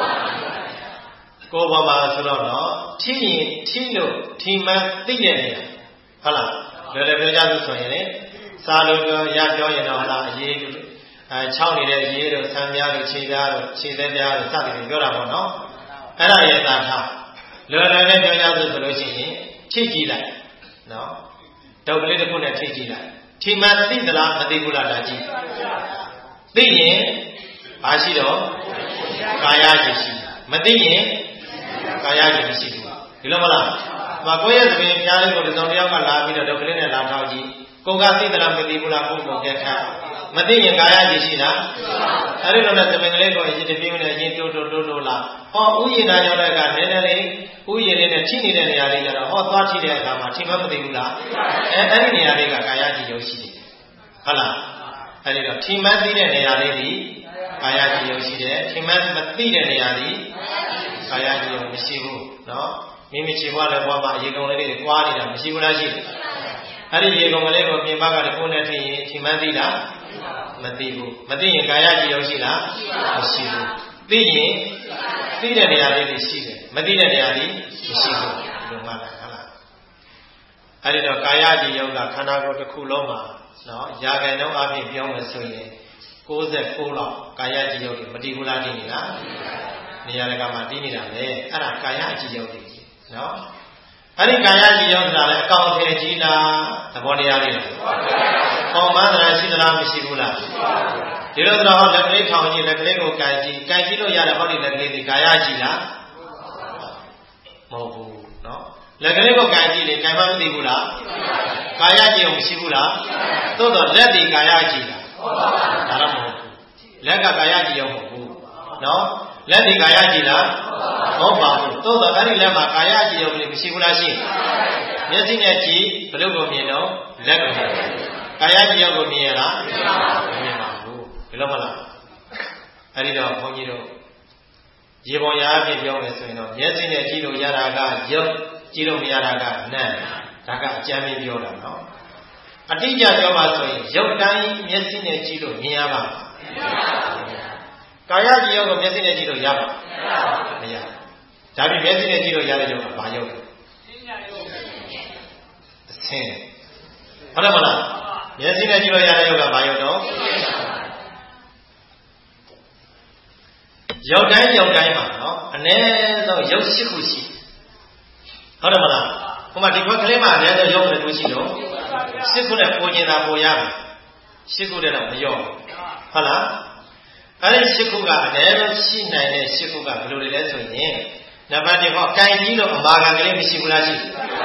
ကိုယ်ပေါ်မှာဆိုတော့နော်ထီးရင်ထီးလို့ထီမှန်းသိတဲ့နေရာဟုတ်လားလွယ်လွယ်ပြောကြလို့ဆိုရင်လေစားလို့ပြောရပြောရင်တော့ဟုတ်လားအရေးအဲချောင်းနေတဲ့အရေးတို့ဆံပြားတို့ခြေပြားတို့ခြေသက်ပြားတို့စသဖြင့်ပြောတာပေါ့နော်အဲ့ဒါရဲ့သာထားလွယ်လွယ်နဲ့ပြောကြလို့ဆိုလို့ရှိရင်ထိကြည့်လိုက်နော်ဒုတ်ကလေးတစ်ခုနဲ့ထိကြည့်လိုက်ထီမှန်းသိသလားမသိဘူးလားဒါကြည့်သိရင်ဘာရှိတော့ကာယရှိရှိမသိရင်ကာယကြည့်မရှိဘူးဒီလိုမလားမကိုယ့်ရဲ့သဘင်ပြားလေးကိုတစ်စုံတစ်ယောက်ကလာပြီးတော့ဒုက္ခလေးနဲ့လာထောက်ကြည့်ကိုကသိသလားမသိဘူးလားကိုယ်ကိုပြတ်ခါမသိရင်ကာယကြည့်ရှိလားအဲ့ဒီလိုနဲ့သဘင်ကလေးကိုအရင်တပြေးနဲ့အရင်တိုးတိုးတိုးတိုးလာဟောဥယျာဉ်သားကြောင့်လည်းကနည်းနည်းလေးဥယျာဉ်လေးနဲ့ထိနေတဲ့နေရာလေးကျတော့ဟောသွားထိတဲ့အခါမှာထိမမသိဘူးလားအဲအဲ့ဒီနေရာလေးကကာယကြည့်ရုပ်ရှိတယ်ဟုတ်လားအဲ့ဒီတော့ထိမသိတဲ့နေရာလေးဒီကာယကြည့်ရုပ်ရှိတယ်ထိမမသိတဲ့နေရာဒီကာယကြည့်ရုပ်မရှိဘူးနော်မိမိခြေဘွားလည်းဘွားမှာရေကုန်လေးတွေတွားနေတာမရှိဘူးလားရှိတယ်အဲ့ဒီရေကုန်ကလေးကိုပြင်ပကလည်းကိုယ်နဲ့ထိရင်ထိမှန်းသိလားမသိဘူးမသိရင်ကာယကြည့်ရုပ်ရှိလားမရှိဘူးသိရင်သိတဲ့နေရာလေးတွေရှိတယ်မသိတဲ့နေရာတွေမရှိဘူးဒီလိုမှတ်တာဟုတ်လားအဲ့ဒီတော့ကာယကြည့်ရုပ်ကခန္ဓာကိုယ်တစ်ခုလုံးမှာနော်ရာဂန်နှုန်းအပြင်ပြောမယ်ဆိုရင်ကိုးကိုးလောက်ကာယကြည့်ရုပ်တွေမတည်ဘူးလားတည်နေလားနေရာတကာမှာတည်နေတာလေအဲ့ဒါကာယကြည့်ရုပ်တွေနော်အဲ့ဒီကာယကြည်ရောက်တာလည်းအကောင်အထည်ကြီးလားသဘောတရားလေးလားပုံမှန်သလားရှိသလားမရှိဘူးလားဒီလိုတော့ဟောလက်ကလေးထောင်ကြည့်လက်ကလေးကိုကန်ကြည့်ကန်ကြည့်လို့ရတဲ့ဟောဒီလက်ကလေးဒီကာယကြည်လားမဟုတ်ဘူးနော်လက်ကလေးကိုကန်ကြည့်လေကန်မှမသိဘူးလားကာယကြည့်အောင်မရှိဘူးလားသို့တော့လက်ဒီကာယကြည့်လားဒါတော့မဟုတ်ဘူးလက်ကကာယကြည့်အောင်မဟုတ်ဘူးနော်လက်ဒီကာယကြည့်လားမဟုတ်ပါဘူးသို့တော့အဲ့ဒီလက်မှာကာယကြည့်အောင်မရှိဘူးလားရှိမျက်စိနဲ့ကြည့်ဘယ်လိုကိုမြင်တော့လက်ကိုမြင်ကာယကြည့်အောင်ကိုမြင်ရလားမမြင်ပါဘူးဒီလိုမလားအဲ့ဒီတော့ဘုန်းကြီးတို့ရေပေါ်ရာအဖြစ်ပြောမယ်ဆိုရင်တော့မျက်စိနဲ့ကြည့်လို့ရတာကရုပ်ကြည့်လို့မရတာကနာမ်ဒါကအကျမ်းလေးပြောတာနော်အတိအကျပြောပါဆိုရင်ရုပ်တိုင်းမျက်စိနဲ့ကြည့်လို့မြင်ရပါ့မလားကာယကြည့်ရုပ်ကိုမျက်စိနဲ့ကြည့်လို့ရပါ့မရဒါပြီးမျက်စိနဲ့ကြည့်လို့ရတဲ့ရုပ်ကဘာရုပ်လဲအဆင်းဟုတ်တယ်မလားမျက်စိနဲ့ကြည့်လို့ရတဲ့ရုပ်ကဘာရုပ်တော့ရုပ်တိုင်းရုပ်တိုင်းမှာနော်အနည်းဆုံးရုပ်ရှိခုရှိဟုတ်တယ်မလားဟိုမှာဒီဘက်ကလေးမှာအနည်းဆုံးရုပ်ဘယ်လိုရှိတော့ရှိခုနဲ့ပုံကျင်တာပေါ်ရမယ်ရှိခုတဲ့တော့မရောဟုတ်လားအဲ့ဒီရှိခုကအနည်းဆုံးရှိနိုင်တဲ့ရှိခုကဘယ်လိုလဲဆိုရင်နံပါတ်တစ်ဟောကင်ကြီးလို့အမာခံကလေးမရှိဘူးလားရှိ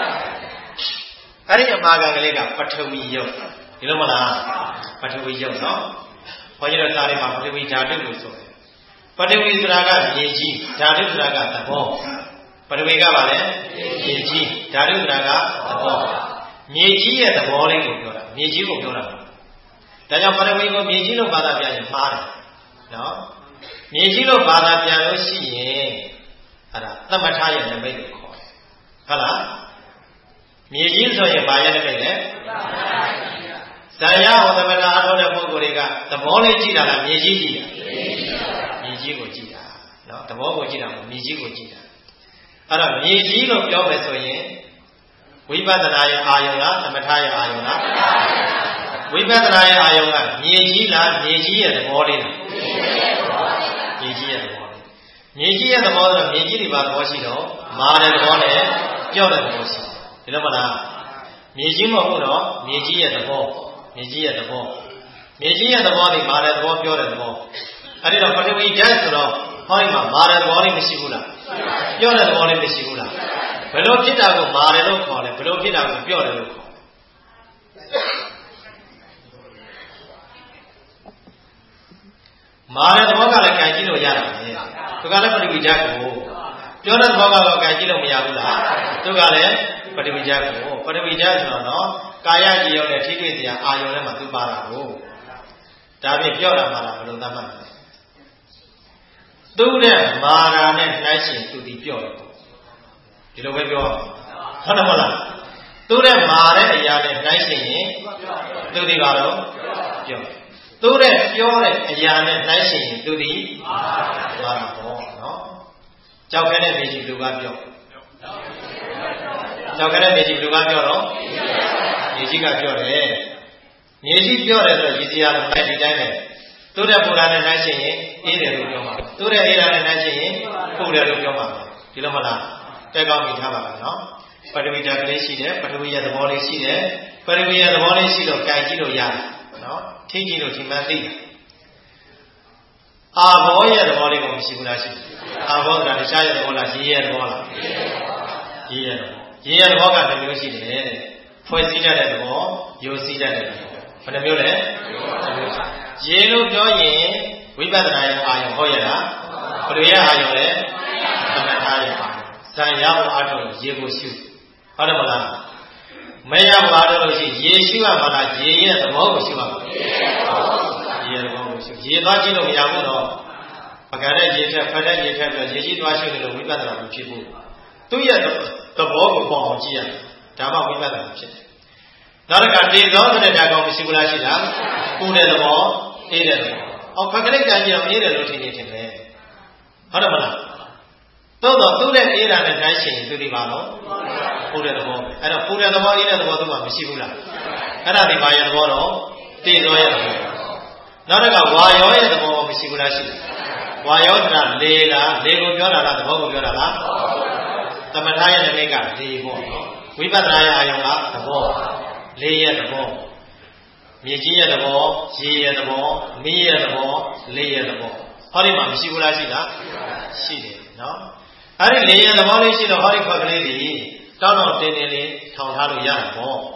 အဲ့ဒီအမာခံကလေးကပထဝီရုပ်ဒီလိုမလားပထဝီရုပ်နော်ဘုန်းကြီးတို့စာထဲမှာပထဝီဓာတုလို့ဆိုတယ်ပထဝီဆိုတာကမြေကြီးဓာတုဆိုတာကသဘောပထဝီကပါလေမြေကြီးဓာတုဆိုတာကသဘောမြေကြီးရဲ့သဘောလေးကိုပြောတာမြေကြီးကိုပြောတာဒါကြောင့်ပထဝီကိုမြေကြီးလို့ဘာသာပြန်ရင်မှားတယ်နော်မြေကြီးလို့ဘာသာပြန်လို့ရှိရင်အဲ့ဒါသမထရဲ့နမိတ်ကိုခေါ်တယ်ဟုတ်လားမြေကြီးဆိုရင်ဘာရဲ့နမိတ်လဲဇာယဟောသမထအထောတဲ့ပုဂ္ဂိုလ်တွေကသဘောလေးကြည့်တာလားမြေကြီးကြည့်တာမြေကြီးကိုကြည့်တာနော်သဘောကိုကြည့်တာမဟုတ်မြေကြီးကိုကြည့်တာအဲ့တော့မြေကြီးလို့ပြောမယ်ဆိုရင်ဝိပဿနာရဲ့အာယုံလားသမထရဲ့အာယုံလားဝိပဿနာရဲ့အာယုံကမြေကြီးလားမြေကြီးရဲ့သဘောလေးလားမြေကြီးရဲ့သဘောလေးမြေကြီးရဲ့သဘောဆိုမြေကြီးတွေပါသဘောရှိတော့မာတဲ့သဘောနဲ့ပြော့တဲ့သဘောရှိတယ်ဒီလိုမလားမြေကြီးမဟုတ်တော့မြေကြီးရဲ့သဘောမြေကြီးရဲ့သဘောမြေကြီးရဲ့သဘောတွေမာတဲ့သဘောပြောတဲ့သဘောအဲ့ဒီတော့ပထဝီဓာတ်ဆိုတော့ဟောဒီမှာမာတဲ့သဘောလေးမရှိဘူးလားပြောတဲ့သဘောလေးမရှိဘူးလားဘယ်လိုဖြစ်တာကိုမာတယ်လို့ခေါ်လဲဘယ်လိုဖြစ်တာကိုပြောတယ်လို့ခေါ်မာတဲ့သဘောကလည်းကြံကြည့်လို့ရတာပဲသူကလည်းပထဝီဓာတ်ကိုပြောတဲ့သဘောကတော့ကြံကြည့်လို့မရဘူးလားသူကလည်းပထဝီဓာတ်ကိုပထဝီဓာတ်ဆိုတော့ကာယကြည်ရုံနဲ့ထိတွေ့စရာအာယုံထဲမှာသူပါတာကိုဒါဖြင့်ပြောတာမှာဘယ်လိုသတ်မှတ်လဲသူတဲ့မာရာနဲ့နှိုင်းရှင်သူဒီပြောတယ်ဒီလိုပဲပြောဟုတ်တယ်မဟုတ်လားသူတဲ့မာတဲ့အရာနဲ့နှိုင်းရှင်ရင်သူဒီကတော့ပြောသူတဲ့ပြောတဲ့အရာနဲ့နှိုင်းရှင်ရင်သူဒီမာရာပေါ့နော်ကြောက်ခဲတဲ့မြေကြီးလူကပြောကြောက်ခဲတဲ့မြေကြီးလူကပြောတော့မြေကြီးကပြောတယ်မြေကြီးပြောတယ်ဆိုတော့ရည်စရာလည်းဒီတိုင်းပဲသူတဲ့ပူရာနဲ့နှိုင်းရှင်ရင်အေးတယ်လို့ပြောမှာသူတဲ့အေးတာနဲ့နှိုင်းရှင်ရင်ပူတယ်လို့ပြောမှာဒီလိုမလားတက်ကောင်းမိထားပါလားနော်ပထဝီဓာတ်ကလေးရှိတယ်ပထဝီရဲ့သဘောလေးရှိတယ်ပထဝီရဲ့သဘောလေးရှိတော့ကြိုင်ကြည့်လို့ရတယ်နော်ထိကြည့်လို့ဒီမှသိတယ်အာဘောရဲ့သဘောလေးကိုမရှိဘူးလားရှိအာဘောကတခြားရဲ့သဘောလားရေရဲ့သဘောလားရေရဲ့သဘောရေရဲ့သဘောကတစ်မျိုးရှိတယ်တဲ့ဖွဲ့စည်းတတ်တဲ့သဘောယိုစီးတတ်တဲ့သဘောဘယ်နှမျိုးလဲရေလို့ပြောရင်ဝိပဿနာရဲ့အာယုံဟောရတာဘယ်လိုရဲ့အာယုံလဲသမထရဲ့အာယုံဇံရဖို့အားထုတ်ရေကိုရှုဟုတ်တယ်မလားမရဘူးအားထုတ်လို့ရှိရေရှုရမှာလားရေရဲ့သဘောကိုရှုရမှာရေရဲ့သဘောကိုရှုရေသွားကြည့်လို့မရဘူးတော့ပကံတဲ့ရေထက်ဖက်တဲ့ရေထက်ဆိုရေကြီးသွားရှုနေလို့ဝိပဿနာမဖြစ်ဘူးသူ့ရဲ့သဘောကိုပေါ်အောင်ကြည့်ရတယ်ဒါမှဝိပဿနာဖြစ်တယ်နောက်တစ်ခါတေဇောဆိုတဲ့ဓာတ်ကောင်မရှိဘူးလားရှိတာပူတဲ့သဘောအေးတဲ့သဘောအော်ဖက်ကလေးကြံကြည့်တော့အေးတယ်လို့ထင်နေတယ်လေဟုတ်တယ်မလားသို့တော့သူ့တဲ့အေးတာနဲ့နှိုင်းရှင်သူဒီပါတော့ပူတဲ့သဘောအဲ့တော့ပူတဲ့သဘောအေးတဲ့သဘောသူ့မှာမရှိဘူးလားအဲ့ဒါဒီပါရဲ့သဘောတော့တေဇောရဲ့သဘောနောက်တစ်ခါဝါယောရဲ့သဘောမရှိဘူးလားရှိတယ်ဝါယောဆိုတာလေလားလေကိုပြောတာလားသဘောကိုပြောတာလားသမထရဲ့နမိတ်ကလေပေါ့နော်ဝိပဿနာရဲ့အာယုံကသဘောလေရဲ့သဘောမြေကြီးရဲ့သဘောရေရဲ့သဘောမီးရဲ့သဘောလေရဲ့သဘောဟောဒီမှာမရှိဘူးလားရှိလားရှိတယ်နော်အဲ့ဒီလေရဲ့သဘောလေးရှိတော့ဟောဒီခွက်ကလေးတွေတောင်းတောင်းတင်းတင်းလေးထောင်ထားလို့ရတာပေါ့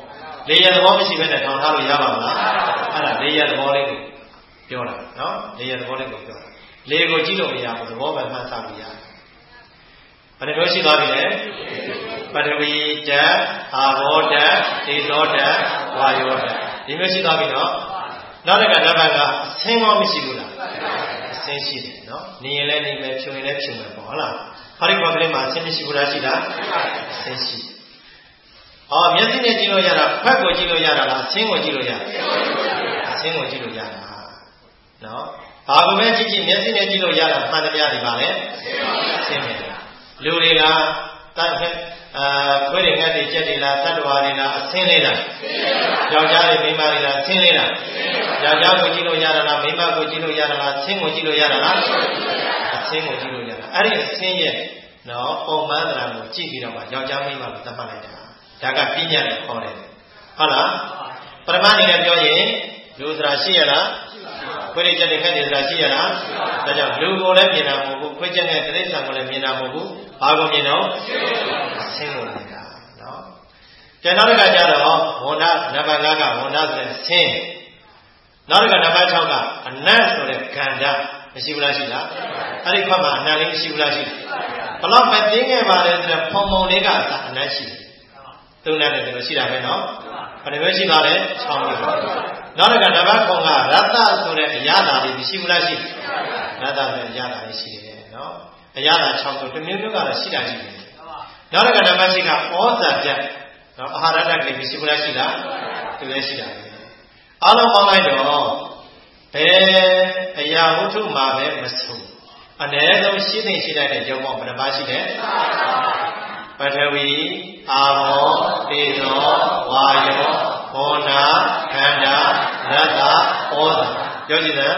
လေရသဘောမရှိဘဲနဲ့ထောင်ထားလို့ရပါမလားအဲ့ဒါလေရသဘောလေးကိုပြောတာနော်လေရသဘောလေးကိုပြောတာလေကိုကြည့်လို့မရဘူးသဘောပဲမှတ်သားလို့ရတယ်ဘယ်လိုရှိသွားပြီလဲပထဝီဓာတ်အာဘောဓာတ်ဒေဇောဓာတ်ဝါယောဓာတ်ဒီမျိုးရှိသွားပြီနော်နောက်တစ်ခါနံပါတ်ကအဆင်းရောမရှိဘူးလားအဆင်းရှိတယ်နော်နေရင်လည်းနေမယ်ဖြုံရင်လည်းဖြုံမယ်ပေါ့ဟုတ်လားဟာဒီကောင်လေးမှာအဆင်းမရှိဘူးလားရှိလားအဆင်းရှိဟောမျက်စိနဲ့ကြည့်လို့ရတာဖက်ကိုကြည့်လို့ရတာလားအဆင်းကိုကြည့်လို့ရတာအဆင်းကိုကြည့်လို့ရတာနော်ဘာကိုပဲကြည့်ကြည့်မျက်စိနဲ့ကြည့်လို့ရတာမှန်သမျှတွေပါလေအဆင်းပဲလူတွေကတတ်ဖက်အာခွေးတွေငှက်တွေကြက်တွေလားသတ္တဝါတွေလားအဆင်းလေးလားယောက်ျားတွေမိန်းမတွေလားအဆင်းလေးလားယောက်ျားကိုကြည့်လို့ရတာလားမိန်းမကိုကြည့်လို့ရတာလားအဆင်းကိုကြည့်လို့ရတာလားအဆင်းကိုကြည့်လို့ရတာအဲ့ဒီအဆင်းရဲ့နော်ပုံမှန်တရားကိုကြည့်ပြီးတော့မှယောက်ျားမိန်းမကိုသတ်မှတ်လိုက်တာဒါကပညာနဲ့ခေါ်တယ်ဟုတ်လားပရမအနေနဲ့ပြောရင်လူဆိုတာရှိရလားခွေးတွေကြက်တွေငှက်တွေဆိုတာရှိရလားဒါကြောင့်လူကိုလည်းမြင်တာမဟုတ်ဘူးခွေးကြက်နဲ့တိရစ္ဆာန်ကိုလည်းမြင်တာမဟုတ်ဘူးဘာကိုမြင်တော့အဆင်းကိုမြင်တာနော်ကျန်နောက်တစ်ခါကျတော့ဝန္ဒနံပါတ်၅ကဝန္ဒဆိုတဲ့ဆင်းနောက်တစ်ခါနံပါတ်၆ကအနတ်ဆိုတဲ့ခန္ဓာမရှိဘူးလားရှိလားအဲ့ဒီဘက်မှာအနတ်လေးမရှိဘူးလားရှိဘလောက်ပဲတင်းခဲ့ပါလဲဆိုတော့ဖုံဖုံလေးကအစအနတ်ရှိတယ်သုံးနဲ့တယ်လို့ရှိတာပဲနော်ဘယ်လိုပဲရှိပါလဲ၆မျိုးနောက်တစ်ခါနံပါတ်၉ကရတ္တဆိုတဲ့အရာဓာတ်လေးမရှိဘူးလားရှိရတ္တဆိုတဲ့အရာဓာတ်လေးရှိတယ်နော်အရာဓာတ်၆မျိုးတစ်မျိုးမျိုးကတော့ရှိတာရှိတယ်နောက်တစ်ခါနံပါတ်၈ကဩဇာပြတ်နော်အာဟာရဓာတ်ကလေးမရှိဘူးလားရှိလားသူလည်းရှိတာပဲအားလုံးပေါင်းလိုက်တော့ဘယ်အရာဝတ္ထုမှာပဲမဆိုအနည်းဆုံးရှိသိရှိတဲ့ရုံပေါင်းဘယ်နှပါရှိလဲပထဝီအာဘောတေဇောဝါယောဘောနာခန္ဓာရတ္တဩဇာပြောကြည့်တယ်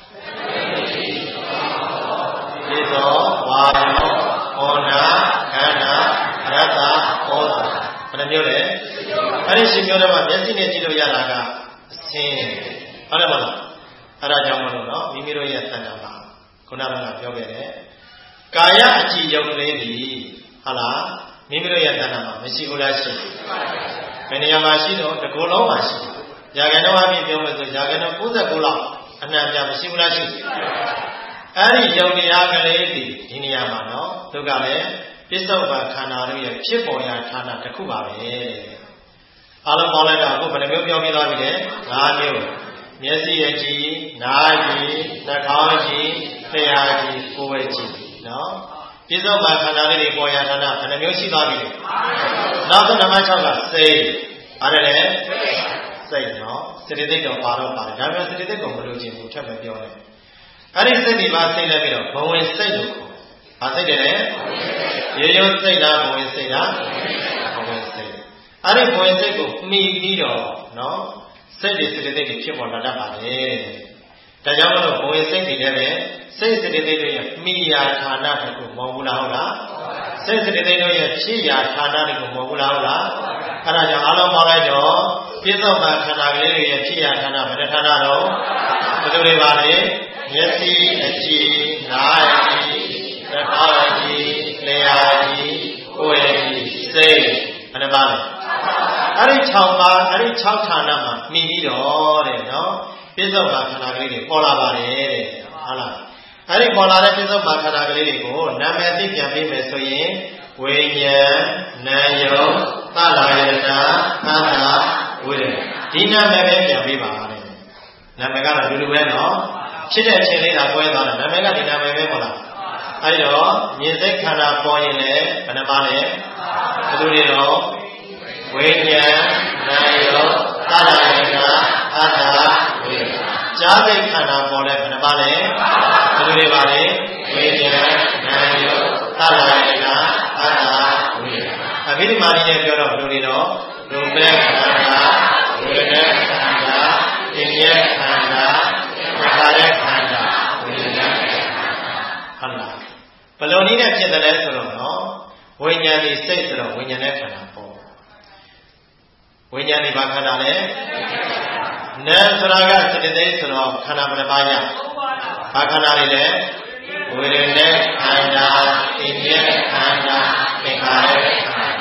တေဇောဝါယောဘောနာခန္ဓာရတ္တဩဇာဘယ်နှမျိုးလဲအဲ့ဒီရှင်မျိုးတွေမှာမျက်စိနဲ့ကြည့်လို့ရတာကအဆင်းဟုတ်တယ်မလားအဲ့ဒါကြောင့်မလို့နော်မိမိတို့ရဲ့တဏ္ဍာမှာခုနကပြောခဲ့တယ်ကာယအကြည့်ရုပ်ကလေးတွေဟုတ်လားမိမိတို့ရဲ့တဏ္ဍာမှာမရှိဘူးလားရှိဘယ်နေရာမှာရှိတော့တကူလုံးမှာရှိရာခိုင်နှုန်းအပြည့်ပြောမယ်ဆိုရာခိုင်နှုန်း၉၉လောက်အနှံ့ပြမရှိဘူးလားရှိအဲ့ဒီယုံတရားကလေးတွေဒီနေရာမှာနော်သူကလည်းပြစ္ဆုတ်ပါခန္ဓာတို့ရဲ့ဖြစ်ပေါ်ရာဌာနတစ်ခုပါပဲအားလုံးပေါင်းလိုက်တော့အခုဘယ်နှမျိုးပြောပြသွားပြီလဲ၅မျိုးမျက်စိရဲ့ကြည့်နားကြည့်နှာခေါင်းကြည့်လျှာကြည့်ကိုယ်ဝဲကြည့်နော်ပြစ္ဆုတ်ပါခန္ဓာလေးတွေပေါ်ရာဌာနဘယ်နှမျိုးရှိသွားပြီလဲနောက်ဆုံးနံပါတ်၆ကစိတ်အားလည်းစိတ်နော်စေတသိက်တော့ပါတော့ပါတယ်ဒါပေမဲ့စေတသိက်ကိုမလို့ခြင်းဘူးထပ်မပြောနဲ့အဲ့ဒီစိတ်ဒီပါစိတ်လည်းပြီးတော့ဘဝင်စိတ်လို့ခေါ်ဘာစိတ်တယ်လဲရေရုံစိတ်လားဘဝင်စိတ်လားဘဝင်စိတ်အဲ့ဒီဘဝင်စိတ်ကိုမှီပြီးတော့နော်စိတ်တွေစေတသိက်တွေဖြစ်ပေါ်လာတတ်ပါလေဒါကြောင့်မလို့ဘဝင်စိတ်တွေလည်းပဲစိတ်စေတသိက်တွေရဲ့မှီရာဌာနတစ်ခုမဟုတ်ဘူးလားဟုတ်လားစိတ်စေတသိက်တို့ရဲ့ဖြစ်ရာဌာနတစ်ခုမဟုတ်ဘူးလားဟုတ်လားအဲ့ဒါကြောင့်အားလုံးပေါင်းလိုက်တော့ပြစ္ဆုတ်ပါခန္ဓာကလေးတွေရဲ့ဖြစ်ရာဌာနဘယ်နှဌာနတော့ဘယ်လိုတွေပါလဲမျက်စိအကြည့်နားအကြည့်နှာခေါင်းအကြည့်လျှာအကြည့်ကိုယ်အကြည့်စိတ်ဘယ်နှပါလဲအဲ့ဒီ၆ပါးအဲ့ဒီ၆ဌာနမှာမှီပြီးတော့တဲ့နော်ပြစ္ဆုတ်ပါခန္ဓာကလေးတွေပေါ်လာပါတယ်တဲ့ဟုတ်လားအဲ့ဒီပေါ်လာတဲ့ပြစ္ဆုတ်ပါခန္ဓာကလေးတွေကိုနာမည်သိပြန်ပြီးမယ်ဆိုရင်ဝိညာဉ်နာယုံသလယတနာသတ္တဝိရဒီနာမည်ပဲပြန်ပြီးပါတဲ့နာမည်ကတော့လူလူပဲနော်ဖြစ်တဲ့အချိန်လေးသာကွဲသွားတယ်နာမည်ကဒီနာမည်ပဲပေါ့လားအဲဒီတော့မြင်စိတ်ခန္ဓာပေါ်ရင်လည်းဘယ်နှပါလဲဘယ်လိုလဲတော့ဝိညာဉ်နာယုံသလယတနာသတ္တဝိရကြားစိတ်ခန္ဓာပေါ်လဲဘယ်နှပါလဲဘယ်လိုလဲပါလဲဝိညာဉ်နာယုံသလယတနာသတ္တဝိရအဘိဓမ္မာနည်းနဲ့ပြောတော့ဘယ်လိုလဲတော့ရူပခန္ဓာဝေဒနာခန္ဓာသင်္ညေခန္ဓာသခါရခန္ဓာဝိညာဉ်ခန္ဓာဟုတ်လားဘယ်လိုနည်းနဲ့ဖြစ်တယ်လဲဆိုတော့နော်ဝိညာဉ်ဒီစိတ်ဆိုတော့ဝိညာဉ်နဲ့ခန္ဓာပေါ့ဝိညာဉ်ဒီဘာခန္ဓာလဲနာဆိုတာကစေတသိက်ဆိုတော့ခန္ဓာဘယ်နှပါးရဘာခန္ဓာတွေလဲဝေဒနာခန္ဓာသင်္ညေခန္ဓာသခါရခန္ဓာ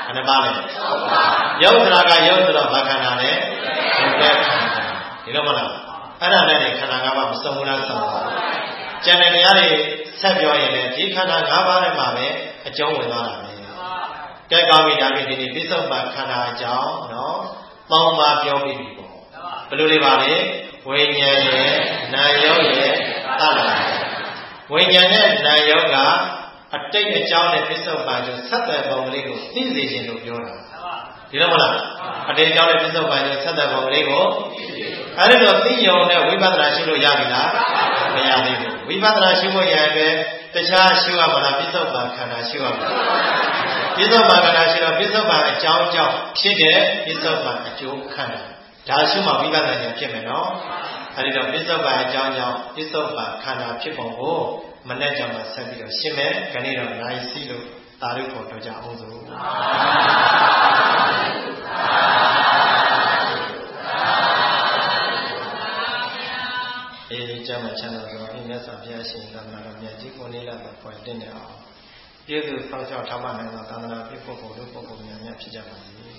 ခဏပါလေရုပ်ဆိုတာကရုပ်ဆိုတော့ဘာခန္ဓာလဲရုပ်ပဲဒီလိုမလားအဲ့ဒါနဲ့ခန္ဓာ၅ပါးမစုံဘူးလားစုံပါကျန်တဲ့တရားတွေဆက်ပြောရင်လည်းဒီခန္ဓာ၅ပါးထဲမှာပဲအကျုံးဝင်သွားတာပဲကဲကောင်းပြီဒါပြီဒီနေ့ပိဿုပန်ခန္ဓာအကြောင်းနော်ပေါင်းပါပြောပြီးပြီပေါ့ဘယ်လိုလေးပါလဲဝိညာဉ်ရဲ့နာယုတ်ရဲ့သတ္တဝိညာဉ်နဲ့နာယုတ်ကအတိတ်အကြောင်းနဲ့ပိဿုပန်ကျဆက်သွယ်ပုံကလေးကိုသိစေခြင်းလို့ပြောတာဒီလိုမလားအတိတ်အကြောင်းနဲ့ပိဿုပန်ကျဆက်သွယ်ပုံကလေးကိုအဲ့ဒါတော့သိယုံနဲ့ဝိပဿနာရှုလို့ရပြီလားမရသေးဘူးဝိပဿနာရှုဖို့ရတဲ့တခြားရှုရမှာလားပိဿုပန်ခန္ဓာရှုရမှာပိဿုပန်ခန္ဓာရှုတော့ပိဿုပန်အကြောင်းကြောင့်ဖြစ်တဲ့ပိဿုပန်အကျိုးခန္ဓာဒါရှုမှဝိပဿနာဉာဏ်ဖြစ်မယ်နော်အဲဒီတော့ပိဿုပန်အကြောင်းကြောင့်ပိဿုပန်ခန္ဓာဖြစ်ပုံကိုမနေ့ကမှဆက်ပြီးတော့ရှင်းမယ်ခဏတော့နိုင်စီလို့သာရုပ်ခေါ်တော့ကြအောင်စို့အေးကျမ်းမှာချမ်းသာတော်ဒီမြတ်စွာဘုရားရှင်သာသနာတော်မြတ်ကြီးကိုနေလာမှာဖွင့်တင်နေအောင်ကျေးဇူးဆောင်ရှောက်ထားမှနိုင်သောသာသနာ့ဖြစ်ပုဂ္ဂိုလ်တို့ပုဂ္ဂိုလ်များများဖြစ်ကြပါစေ